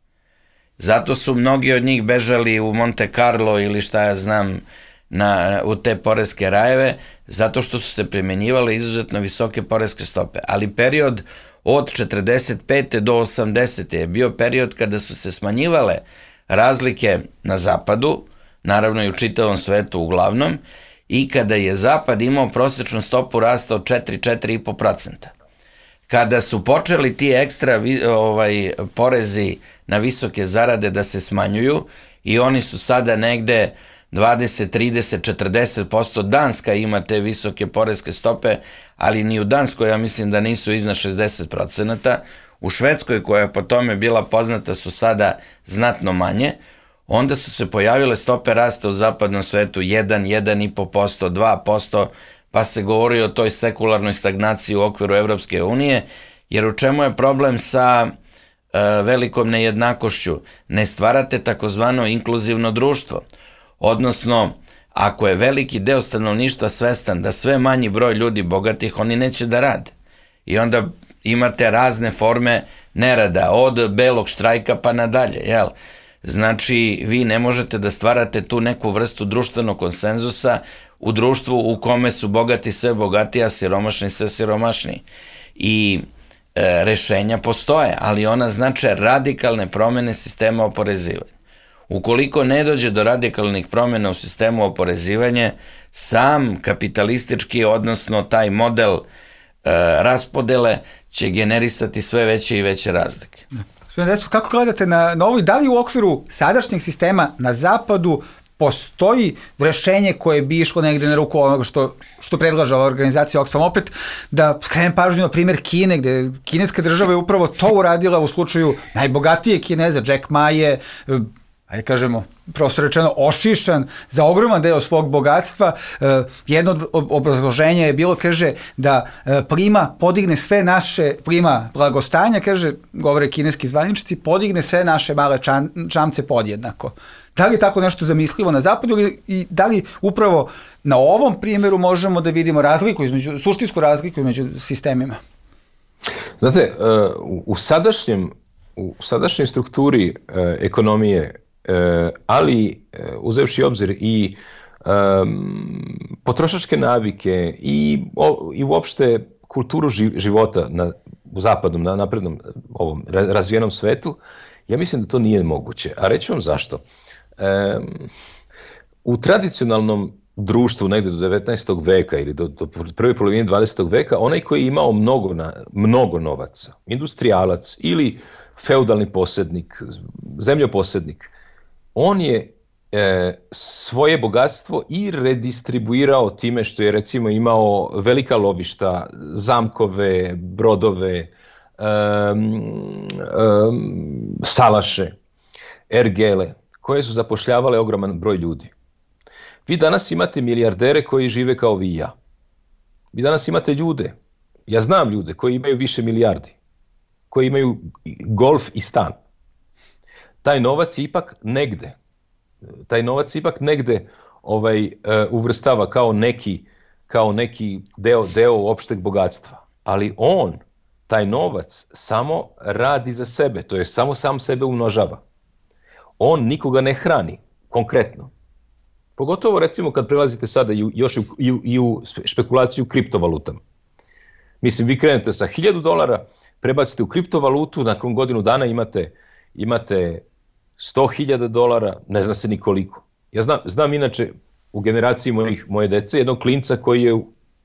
Zato su mnogi od njih bežali u Monte Carlo ili šta ja znam na, u te poreske rajeve, zato što su se primenjivale izuzetno visoke poreske stope. Ali period od četrdeset pete do osamdesete je bio period kada su se smanjivale razlike na zapadu, naravno i u čitavom svetu uglavnom, i kada je zapad imao prosečnu stopu rasta od četiri do četiri i po procenta. Kada su počeli ti ekstra ovaj, porezi na visoke zarade da se smanjuju i oni su sada negde dvadeset, trideset, četrdeset posto, Danska ima te visoke poreske stope, ali ni u Danskoj ja mislim da nisu iznad šezdeset procenata, u Švedskoj koja je po tome bila poznata su sada znatno manje, onda su se pojavile stope rasta u zapadnom svetu jedan, jedan i po posto, dva posto, pa se govori o toj sekularnoj stagnaciji u okviru Evropske unije, jer u čemu je problem sa e, velikom nejednakošću? Ne stvarate takozvano inkluzivno društvo, odnosno ako je veliki deo stanovništva svestan da sve manji broj ljudi bogatih, oni neće da rade. I onda imate razne forme nerada, od belog štrajka pa nadalje, jel? Znači, vi ne možete da stvarate tu neku vrstu društvenog konsenzusa u društvu u kome su bogati sve bogatiji, a siromašni sve siromašniji. I e, rešenja postoje, ali ona znače radikalne promene sistema oporezivanja. Ukoliko ne dođe do radikalnih promjena u sistemu oporezivanja, sam kapitalistički, odnosno taj model e, raspodele će generisati sve veće i veće razlike. Kako gledate na, na ovo, da li u okviru sadašnjeg sistema na zapadu postoji rešenje koje bi išlo negde na ruku onoga što, što predlaže ova organizacija Oxfam? Opet da skrenem pažnju na primjer Kine, gde kineska država je upravo to uradila u slučaju najbogatije Kineza, Jack Ma je, ajde kažemo, prosto rečeno, ošišan za ogroman deo svog bogatstva. Jedno od obrazloženja je bilo, kaže, da plima podigne sve naše, plima blagostanja, kaže, govore kineski zvaničnici, podigne sve naše male čam, čamce podjednako. Da li je tako nešto zamislivo na zapadu i da li upravo na ovom primjeru možemo da vidimo razliku između, suštinsku razliku između sistemima? Znate, u sadašnjem, u sadašnjoj strukturi ekonomije, ali uzevši obzir i um, potrošačke navike i, o, i uopšte kulturu života na, u zapadnom, na naprednom ovom razvijenom svetu, ja mislim da to nije moguće. A reći vam zašto. Um, u tradicionalnom društvu negde do devetnaestog veka ili do, do prve polovine dvadesetog veka, onaj koji je imao mnogo, na, mnogo novaca, industrijalac ili feudalni posjednik, zemljoposjednik, on je e, svoje bogatstvo i redistribuirao time što je recimo imao velika lovišta, zamkove, brodove, um, um, salaše, ergele, koje su zapošljavale ogroman broj ljudi. Vi danas imate milijardere koji žive kao vi i ja. Vi danas imate ljude, ja znam ljude koji imaju više milijardi, koji imaju golf i stan. Taj novac je ipak negde, taj novac ipak negde ovaj, uh, uvrstava kao neki, kao neki deo, deo opšteg bogatstva. Ali on, taj novac, samo radi za sebe, to je samo sam sebe umnožava. On nikoga ne hrani, konkretno. Pogotovo recimo kad prelazite sada i u, još i u, i u, i u špekulaciju kriptovalutama. Mislim, vi krenete sa hiljadu dolara, prebacite u kriptovalutu, nakon godinu dana imate, imate sto hiljada dolara, ne zna se ni koliko. Ja znam, znam inače u generaciji mojih, moje dece jednog klinca koji je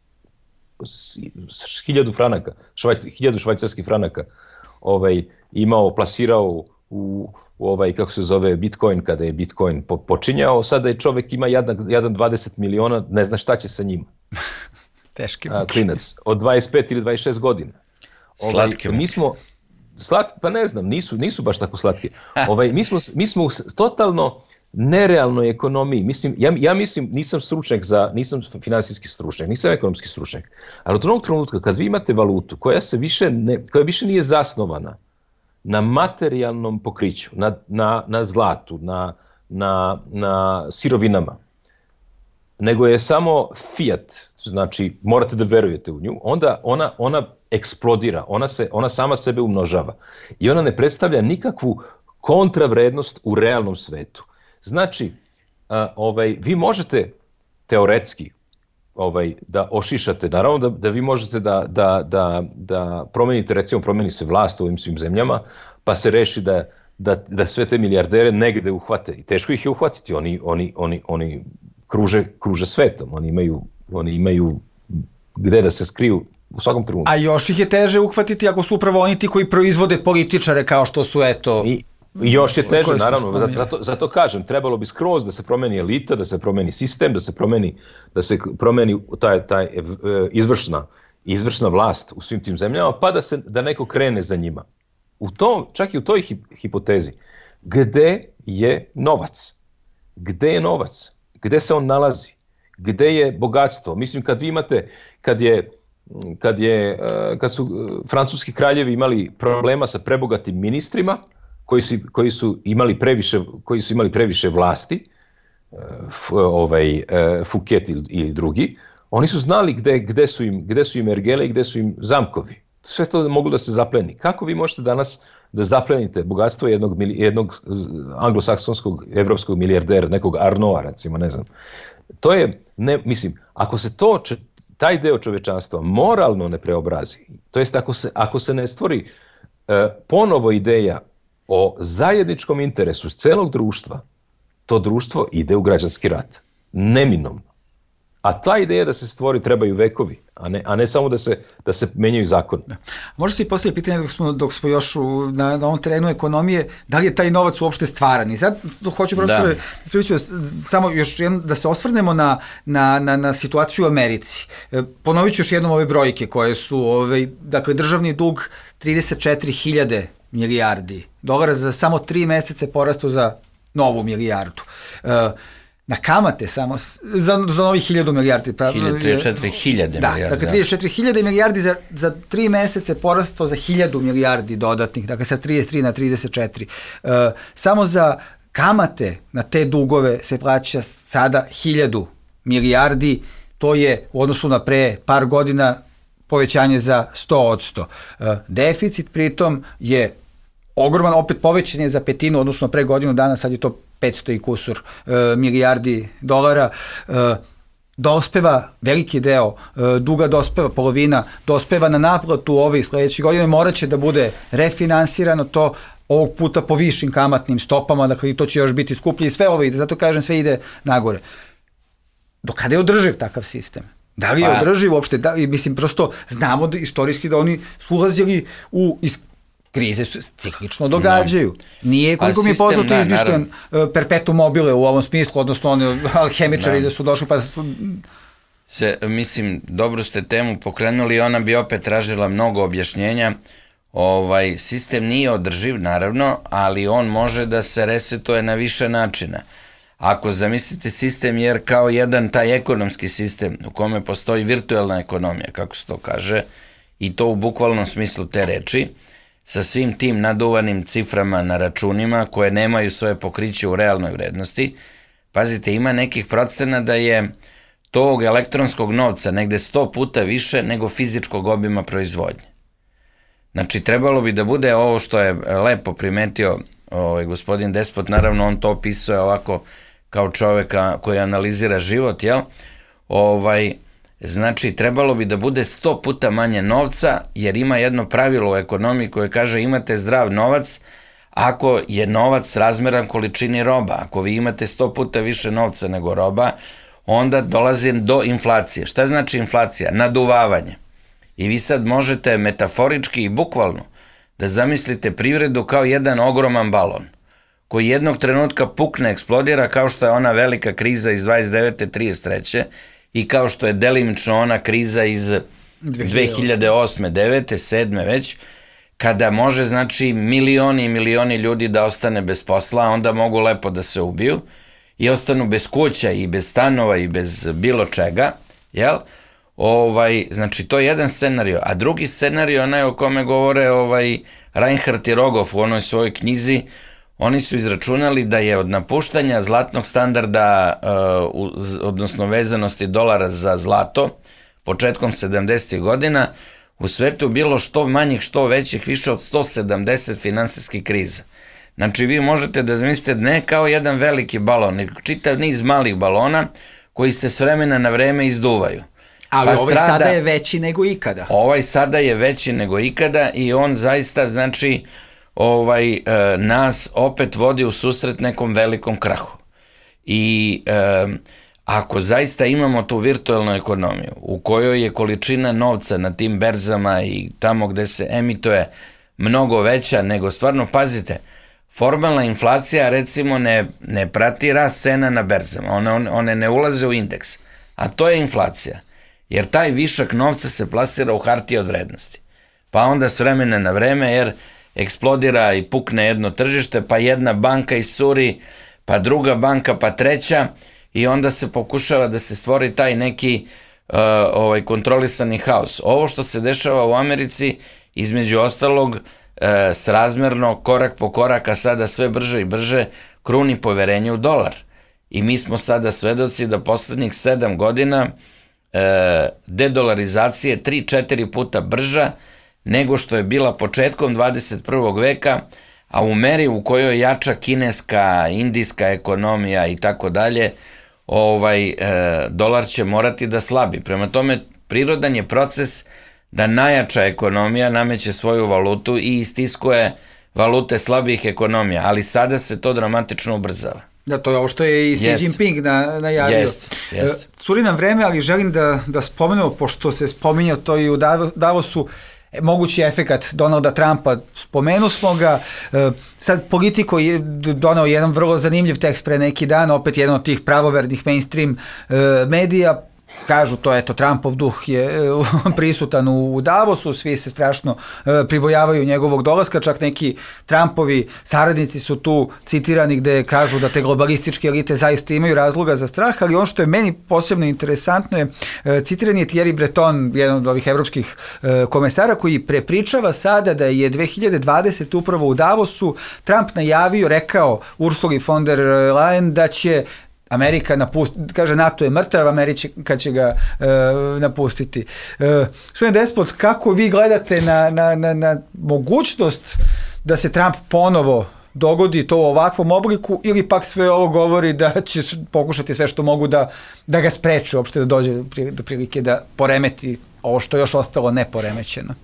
hiljadu franaka, švaj, hiljadu švajcarskih franaka ovaj, imao, plasirao u, u ovaj, kako se zove, Bitcoin, kada je Bitcoin po, počinjao, sada je čovek ima jadan, jadan dvadeset miliona, ne zna šta će sa njima. Teški A, klinac, od dvadeset pet ili dvadeset šest godina. Slatke ovaj, mi smo, slatki, pa ne znam, nisu, nisu baš tako slatki. Ovaj, mi, smo, mi smo u totalno nerealnoj ekonomiji. Mislim, ja, ja mislim, nisam stručnjak za, nisam finansijski stručnjak, nisam ekonomski stručnjak, ali od onog trenutka kad vi imate valutu koja se više, ne, koja više nije zasnovana na materijalnom pokriću, na, na, na zlatu, na, na, na sirovinama, nego je samo fiat, znači morate da verujete u nju, onda ona, ona eksplodira, ona, se, ona sama sebe umnožava i ona ne predstavlja nikakvu kontravrednost u realnom svetu. Znači, a, ovaj, vi možete teoretski ovaj, da ošišate, naravno da, da vi možete da, da, da, da promenite, recimo promeni se vlast u ovim svim zemljama, pa se reši da, da, da sve te milijardere negde uhvate. I teško ih je uhvatiti, oni, oni, oni, oni kruže, kruže svetom, oni imaju, oni imaju gde da se skriju u svakom trenutku. A još ih je teže uhvatiti ako su upravo oni ti koji proizvode političare kao što su, eto... I, još je teže, naravno, zato, zato, zato kažem, trebalo bi skroz da se promeni elita, da se promeni sistem, da se promeni, da se promeni taj, taj izvršna, izvršna vlast u svim tim zemljama, pa da, se, da neko krene za njima. U tom, čak i u toj hipotezi, gde je novac? Gde je novac? Gde se on nalazi? Gde je bogatstvo? Mislim, kad vi imate, kad je, kad je, kad su francuski kraljevi imali problema sa prebogatim ministrima, koji su, koji su imali previše, koji su imali previše vlasti, f, ovaj, Fouquet ili, ili drugi, oni su znali gde, gde, su im, gde su im ergele i gde su im zamkovi. Sve to moglo da se zapleni. Kako vi možete danas da zaplenite bogatstvo jednog, jednog anglosaksonskog, evropskog milijardera, nekog Arnaulta, recimo, ne znam. To je, ne, mislim, ako se to, taj deo čovečanstva moralno ne preobrazi, to jest ako se, ako se ne stvori eh, ponovo ideja o zajedničkom interesu celog društva, to društvo ide u građanski rat. Neminovno. A ta ideja da se stvori trebaju vekovi, a ne, a ne samo da se, da se menjaju zakoni. Da. Možda se i poslije pitanje dok smo, dok smo još u, na, na ovom terenu ekonomije, da li je taj novac uopšte stvaran? I sad hoću, profesore, da. samo još jedno, da se osvrnemo na, na, na, na situaciju u Americi. E, ponovit ću još jednom ove brojke koje su, ove, dakle, državni dug trideset četiri hiljade milijardi dolara, za samo tri meseca porastao za novu milijardu. E, na kamate samo, za, za novih hiljadu milijardi. trideset četiri hiljade da, milijardi. Dakle, trideset četiri hiljade milijardi za, za tri meseca porastao za hiljadu milijardi dodatnih, dakle sa trideset tri na trideset četiri. E, samo za kamate na te dugove se plaća sada hiljadu milijardi, to je u odnosu na pre par godina povećanje za sto odsto. E, deficit pritom je ogroman, opet povećan je za petinu, odnosno pre godinu dana, sad je to petsto i kusur e, milijardi dolara. E, dospeva veliki deo e, duga, dospeva polovina, dospeva na naplatu ovih sledećih godine, morat će da bude refinansirano to ovog puta po višim kamatnim stopama, dakle to će još biti skuplje i sve ovo ide, zato kažem sve ide nagore. Do kada je održiv takav sistem? Da li je pa, održiv uopšte? Da, mislim, prosto znamo da, istorijski da oni su ulazili u is, krize su ciklično događaju. Nije, koliko mi je poznato, izmišljen uh, perpetuum mobile u ovom smislu, odnosno oni alhemičari da su došli pa su... Se, mislim, dobro ste temu pokrenuli, ona bi opet tražila mnogo objašnjenja. Ovaj, sistem nije održiv, naravno, ali on može da se resetuje na više načina. Ako zamislite sistem jer kao jedan taj ekonomski sistem u kome postoji virtualna ekonomija, kako se to kaže, i to u bukvalnom smislu te reči, sa svim tim naduvanim ciframa na računima koje nemaju svoje pokriće u realnoj vrednosti, pazite, ima nekih procena da je tog elektronskog novca negde sto puta više nego fizičkog obima proizvodnje. Znači, trebalo bi da bude ovo što je lepo primetio ovaj, gospodin Despot, naravno on to opisuje ovako kao čoveka koji analizira život, jel? Ovaj, znači, trebalo bi da bude sto puta manje novca, jer ima jedno pravilo u ekonomiji koje kaže imate zdrav novac ako je novac razmeran količini roba. Ako vi imate sto puta više novca nego roba, onda dolazi do inflacije. Šta znači inflacija? Naduvavanje. I vi sad možete metaforički i bukvalno da zamislite privredu kao jedan ogroman balon koji jednog trenutka pukne, eksplodira kao što je ona velika kriza iz dvadeset devete trideset treće i kao što je delimično ona kriza iz dve hiljade osme devete sedme već, kada može, znači, milioni i milioni ljudi da ostane bez posla, onda mogu lepo da se ubiju i ostanu bez kuća i bez stanova i bez bilo čega, jel? Ovaj, znači, to je jedan scenario. A drugi scenario, onaj o kome govore ovaj, Reinhardt i Rogoff u onoj svojoj knjizi, oni su izračunali da je od napuštanja zlatnog standarda, uh, odnosno vezanosti dolara za zlato, početkom sedamdesetih godina, u svetu bilo što manjih, što većih, više od sto sedamdeset finansijskih kriza. Znači, vi možete da zamislite ne kao jedan veliki balon, nego čitav niz malih balona koji se s vremena na vreme izduvaju. Ali pa ovaj strada, sada je veći nego ikada. Ovaj sada je veći nego ikada i on zaista, znači, ovaj, e, nas opet vodi u susret nekom velikom krahu. I e, ako zaista imamo tu virtualnu ekonomiju u kojoj je količina novca na tim berzama i tamo gde se emituje mnogo veća nego stvarno, pazite, formalna inflacija recimo ne, ne prati rast cena na berzama, one, one ne ulaze u indeks, a to je inflacija, jer taj višak novca se plasira u hartije od vrednosti, pa onda s vremena na vreme, jer eksplodira i pukne jedno tržište, pa jedna banka iscuri, pa druga banka, pa treća, i onda se pokušava da se stvori taj neki uh, ovaj, kontrolisani haos. Ovo što se dešava u Americi, između ostalog, uh, srazmerno, korak po korak, a sada sve brže i brže, kruni poverenje u dolar. I mi smo sada svedoci da poslednjih sedam godina uh, dedolarizacije tri četiri puta brža nego što je bila početkom dvadeset prvog veka, a u meri u kojoj jača kineska, indijska ekonomija i tako dalje, ovaj, e, dolar će morati da slabi. Prema tome, prirodan je proces da najjača ekonomija nameće svoju valutu i istiskuje valute slabih ekonomija, ali sada se to dramatično ubrzava. Da, to je ovo što je i Xi Jinping na, najavio. Jest, jest. Curi nam vreme, ali želim da, da spomenemo, pošto se spominjao to i u Davosu, mogući efekat Donalda Trumpa, spomenu smo ga, sad Politico je donao jedan vrlo zanimljiv tekst pre neki dan, opet jedan od tih pravovernih mainstream medija, kažu to, eto, Trumpov duh je prisutan u Davosu, svi se strašno pribojavaju njegovog dolaska, čak neki Trumpovi saradnici su tu citirani gde kažu da te globalističke elite zaista imaju razloga za strah, ali ono što je meni posebno interesantno je, citiran je Thierry Breton, jedan od ovih evropskih komesara, koji prepričava sada da je dve hiljade dvadesete upravo u Davosu Trump najavio, rekao Ursuli von der Leyen da će Amerika napustiti, kaže NATO je mrtav, Amerika će ga e, napustiti. E, Gospodin Despot, kako vi gledate na, na, na, na mogućnost da se Trump ponovo dogodi to u ovakvom obliku, ili pak sve ovo govori da će pokušati sve što mogu da, da ga spreče uopšte da dođe do prilike da poremeti ovo što je još ostalo neporemećeno?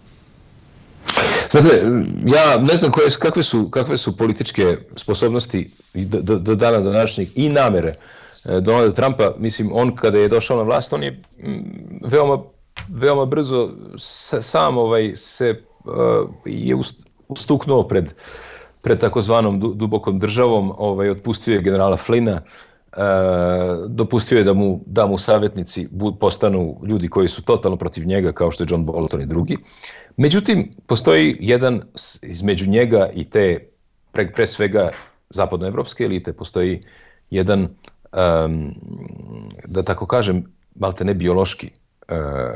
Znate, ja ne znam koje, kakve, su, kakve su političke sposobnosti do, do, do dana današnjeg i namere Donalda Trumpa. Mislim, on kada je došao na vlast, on je veoma, veoma brzo sam ovaj, se uh, je ustuknuo pred, pred takozvanom dubokom državom, ovaj, otpustio je generala Flynna, Uh, dopustio je da mu, da mu savjetnici postanu ljudi koji su totalno protiv njega, kao što je John Bolton i drugi. Međutim, postoji jedan između njega i te, pre, pre svega, zapadnoevropske elite, postoji jedan, um, da tako kažem, malte ne biološki uh,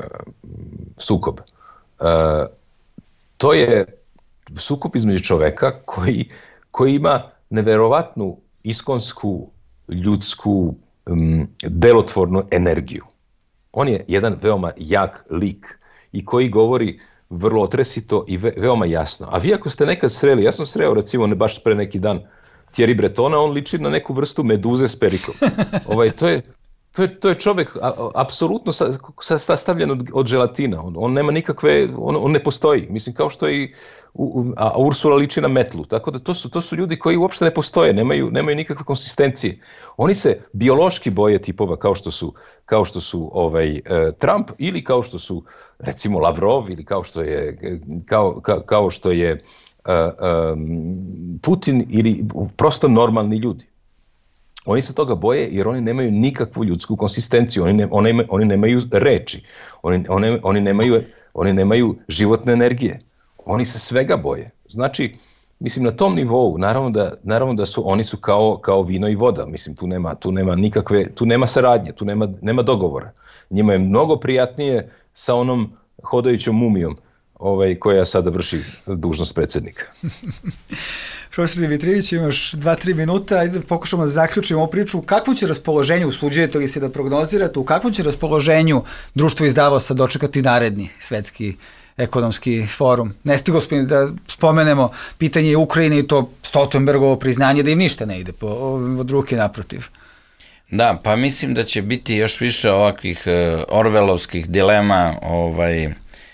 sukob. Uh, to je sukob između čoveka koji, koji ima neverovatnu iskonsku ljudsku um, delotvornu energiju. On je jedan veoma jak lik i koji govori vrlo otresito i ve, veoma jasno. A vi ako ste nekad sreli, ja sam sreo recimo ne baš pre neki dan Thierry Bretona, on liči na neku vrstu meduze s perikom. Ovaj, to je To je, to je čovjek a, apsolutno sa, sa, sastavljen od, od želatina. On, on nema nikakve, on, on ne postoji. Mislim, kao što i u, a, a Ursula liči na metlu. Tako da to su, to su ljudi koji uopšte ne postoje, nemaju, nemaju nikakve konsistencije. Oni se biološki boje tipova kao što su, kao što su ovaj, Trump ili kao što su recimo Lavrov ili kao što je, kao, kao, kao što je uh, um, Putin ili prosto normalni ljudi. Oni se toga boje jer oni nemaju nikakvu ljudsku konsistenciju, oni, ne, oni, oni nemaju reči, oni, oni, oni, nemaju, oni nemaju životne energije. oni se svega boje. Znači, mislim, na tom nivou, naravno da, naravno da su, oni su kao, kao vino i voda, mislim, tu nema, tu nema nikakve, tu nema saradnje, tu nema, nema dogovora. Njima je mnogo prijatnije sa onom hodajućom mumijom ovaj, koja sada vrši dužnost predsjednika. Profesor Dimitrijević, imaš dva, tri minuta, ajde da pokušamo da zaključimo ovu priču. U kakvom će raspoloženju, usuđujete li se da prognozirate, u kakvom će raspoloženju društvo iz Davosa dočekati naredni svetski ekonomski forum? Ne stigo smo da spomenemo pitanje Ukrajine i to Stoltenbergovo priznanje da im ništa ne ide po, od ruke naprotiv. Da, pa mislim da će biti još više ovakvih uh, orvelovskih dilema, ovaj, uh,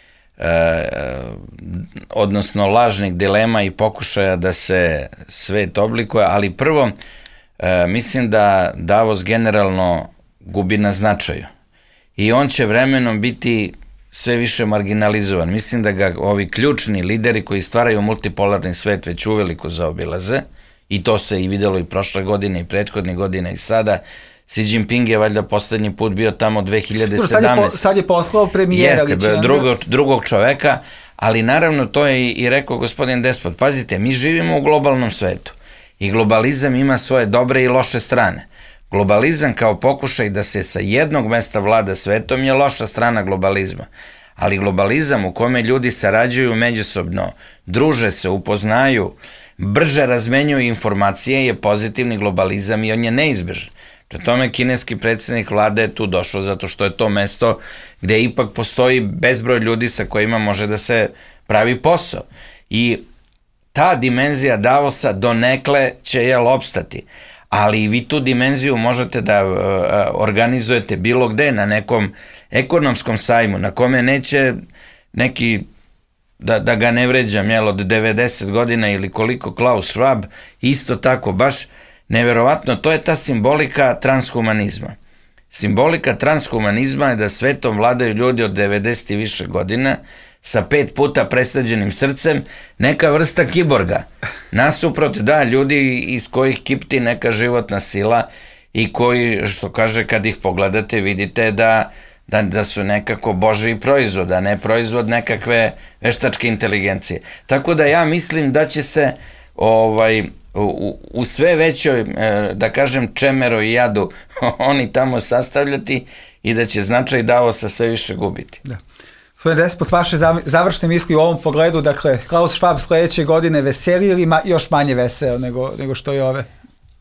odnosno lažnih dilema i pokušaja da se svet oblikuje, ali prvo uh, mislim da Davos generalno gubi na značaju i on će vremenom biti sve više marginalizovan. Mislim da ga ovi ključni lideri koji stvaraju multipolarni svet već uveliko zaobilaze i to se i videlo i prošle godine i prethodne godine i sada. Xi Jinping je valjda poslednji put bio tamo dve hiljade sedamnaeste. Sad je, po, sad je poslao premijera. Jeste, drugog, drugog čoveka, ali naravno to je i, i rekao gospodin Despot. Pazite, mi živimo u globalnom svetu i globalizam ima svoje dobre i loše strane. Globalizam kao pokušaj da se sa jednog mesta vlada svetom je loša strana globalizma, ali globalizam u kome ljudi sarađuju međusobno, druže se, upoznaju, brže razmenjuju informacije je pozitivni globalizam i on je neizbežan. Pre tome kineski predsjednik vlade je tu došao zato što je to mesto gde ipak postoji bezbroj ljudi sa kojima može da se pravi posao. I ta dimenzija Davosa donekle će jel opstati. Ali vi tu dimenziju možete da uh, organizujete bilo gde, na nekom ekonomskom sajmu, na kome neće neki, da, da ga ne vređam, jel, od devedeset godina ili koliko Klaus Schwab, isto tako, baš neverovatno, to je ta simbolika transhumanizma. Simbolika transhumanizma je da svetom vladaju ljudi od devedeset i više godina, sa pet puta presađenim srcem, neka vrsta kiborga. Nasuprot, da, ljudi iz kojih kipti neka životna sila i koji, što kaže, kad ih pogledate, vidite da, da, da su nekako božji proizvod, a ne proizvod nekakve veštačke inteligencije. Tako da ja mislim da će se ovaj, u, u sve većoj, da kažem, čemero i jadu oni tamo sastavljati i da će značaj Davosa sve više gubiti. Da. Gospodin Despot, vaše završne misli u ovom pogledu, dakle, Klaus Schwab sledeće godine veseli ili ma, još manje veseo nego, nego što je ove?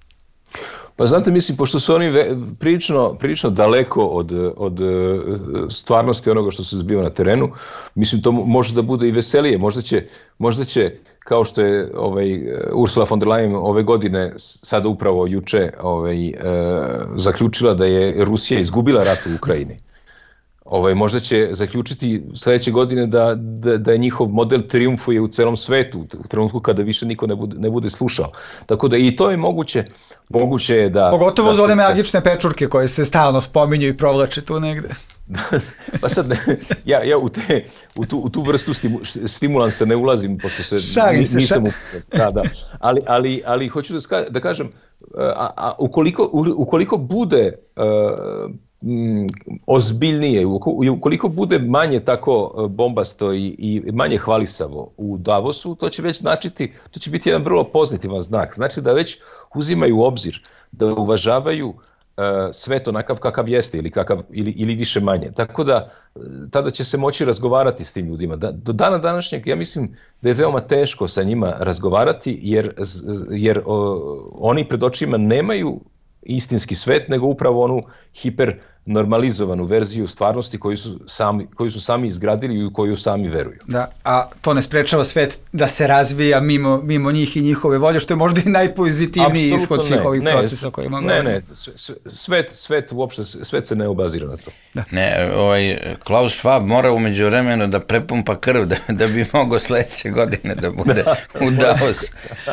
Pa znate, mislim, pošto su oni ve, prilično, prilično daleko od, od stvarnosti onoga što se zbiva na terenu, mislim, to može da bude i veselije. Možda će, možda će kao što je ovaj, Ursula von der Leyen ove godine, sada upravo juče, ovaj, e, zaključila da je Rusija izgubila rat u Ukrajini. Ovaj, možda će zaključiti sledeće godine da, da, da je njihov model triumfuje u celom svetu, u trenutku kada više niko ne bude, ne bude slušao. Tako da i to je moguće, moguće je da... Pogotovo da za one se, magične pečurke koje se stalno spominju i provlače tu negde. Pa sad, ja, ja u, te, u, tu, u tu vrstu stimu, stimulansa ne ulazim, pošto se, šali se nisam... U, da, da. Ali, ali, ali hoću da, ska, da kažem, a, a, ukoliko, u, ukoliko bude... Uh, ozbiljnije, ukoliko bude manje tako bombasto i, i manje hvalisavo u Davosu, to će već značiti, to će biti jedan vrlo pozitivan znak. Znači da već uzimaju u obzir, da uvažavaju uh, svet onakav kakav jeste ili, kakav, ili, ili više manje. Tako da tada će se moći razgovarati s tim ljudima. Da, do dana današnjeg ja mislim da je veoma teško sa njima razgovarati jer, jer uh, oni pred očima nemaju istinski svet, nego upravo onu hipernormalizovanu verziju stvarnosti koju su sami, koju su sami izgradili i u koju sami veruju. Da, a to ne sprečava svet da se razvija mimo, mimo njih i njihove volje, što je možda i najpozitivniji ishod svih ovih ne, procesa koji imamo. Ne, ne, svet, svet uopšte, svet se ne obazira na to. Da. Ne, ovaj, Klaus Schwab mora umeđu vremenu da prepumpa krv da, da bi mogao sledeće godine da bude da, u Davosu.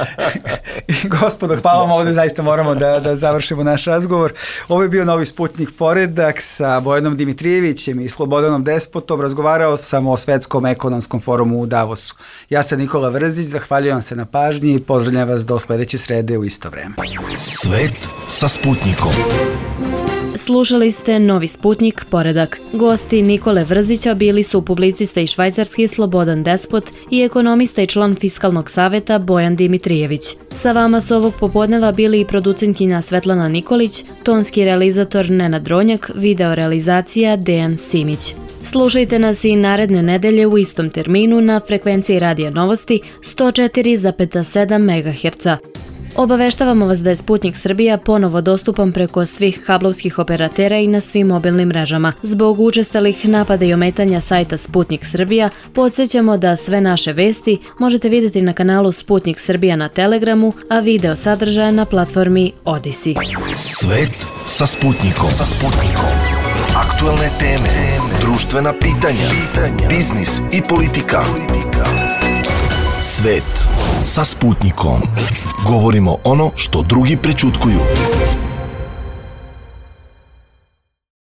Gospodo, hvala vam, ovde zaista moramo da, da završimo naš razgovor. Ovo je bio Novi Sputnik Poredak sa Bojanom Dimitrijevićem i Slobodanom Despotom. Razgovarao sam o Svetskom ekonomskom forumu u Davosu. Ja sam Nikola Vrzić, zahvaljujem se na pažnji i pozdravljam vas do sledeće srede u isto vreme. Svet sa Sputnikom. Slušali ste Novi Sputnik Poredak. Gosti Nikole Vrzića bili su publicista i švajcarski Slobodan Despot i ekonomista i član Fiskalnog saveta Bojan Dimitrijević. Sa vama su ovog popodneva bili i producentkinja Svetlana Nikolić, tonski realizator Nenad Ronjak, video realizacija Dejan Simić. Slušajte nas i naredne nedelje u istom terminu na frekvenciji Radio Novosti sto četiri zarez sedam megaherca. Obaveštavamo vas da je Sputnik Srbija ponovo dostupan preko svih kablovskih operatera i na svim mobilnim mrežama. Zbog učestalih napada i ometanja sajta Sputnik Srbija, podsjećamo da sve naše vesti možete vidjeti na kanalu Sputnik Srbija na Telegramu, a video sadržaja na platformi Odisi. Svet sa Sputnikom. Sa Sputnikom. Aktuelne teme, društvena pitanja, biznis i politika. Svet sa Sputnikom. Govorimo ono što drugi prećutkuju.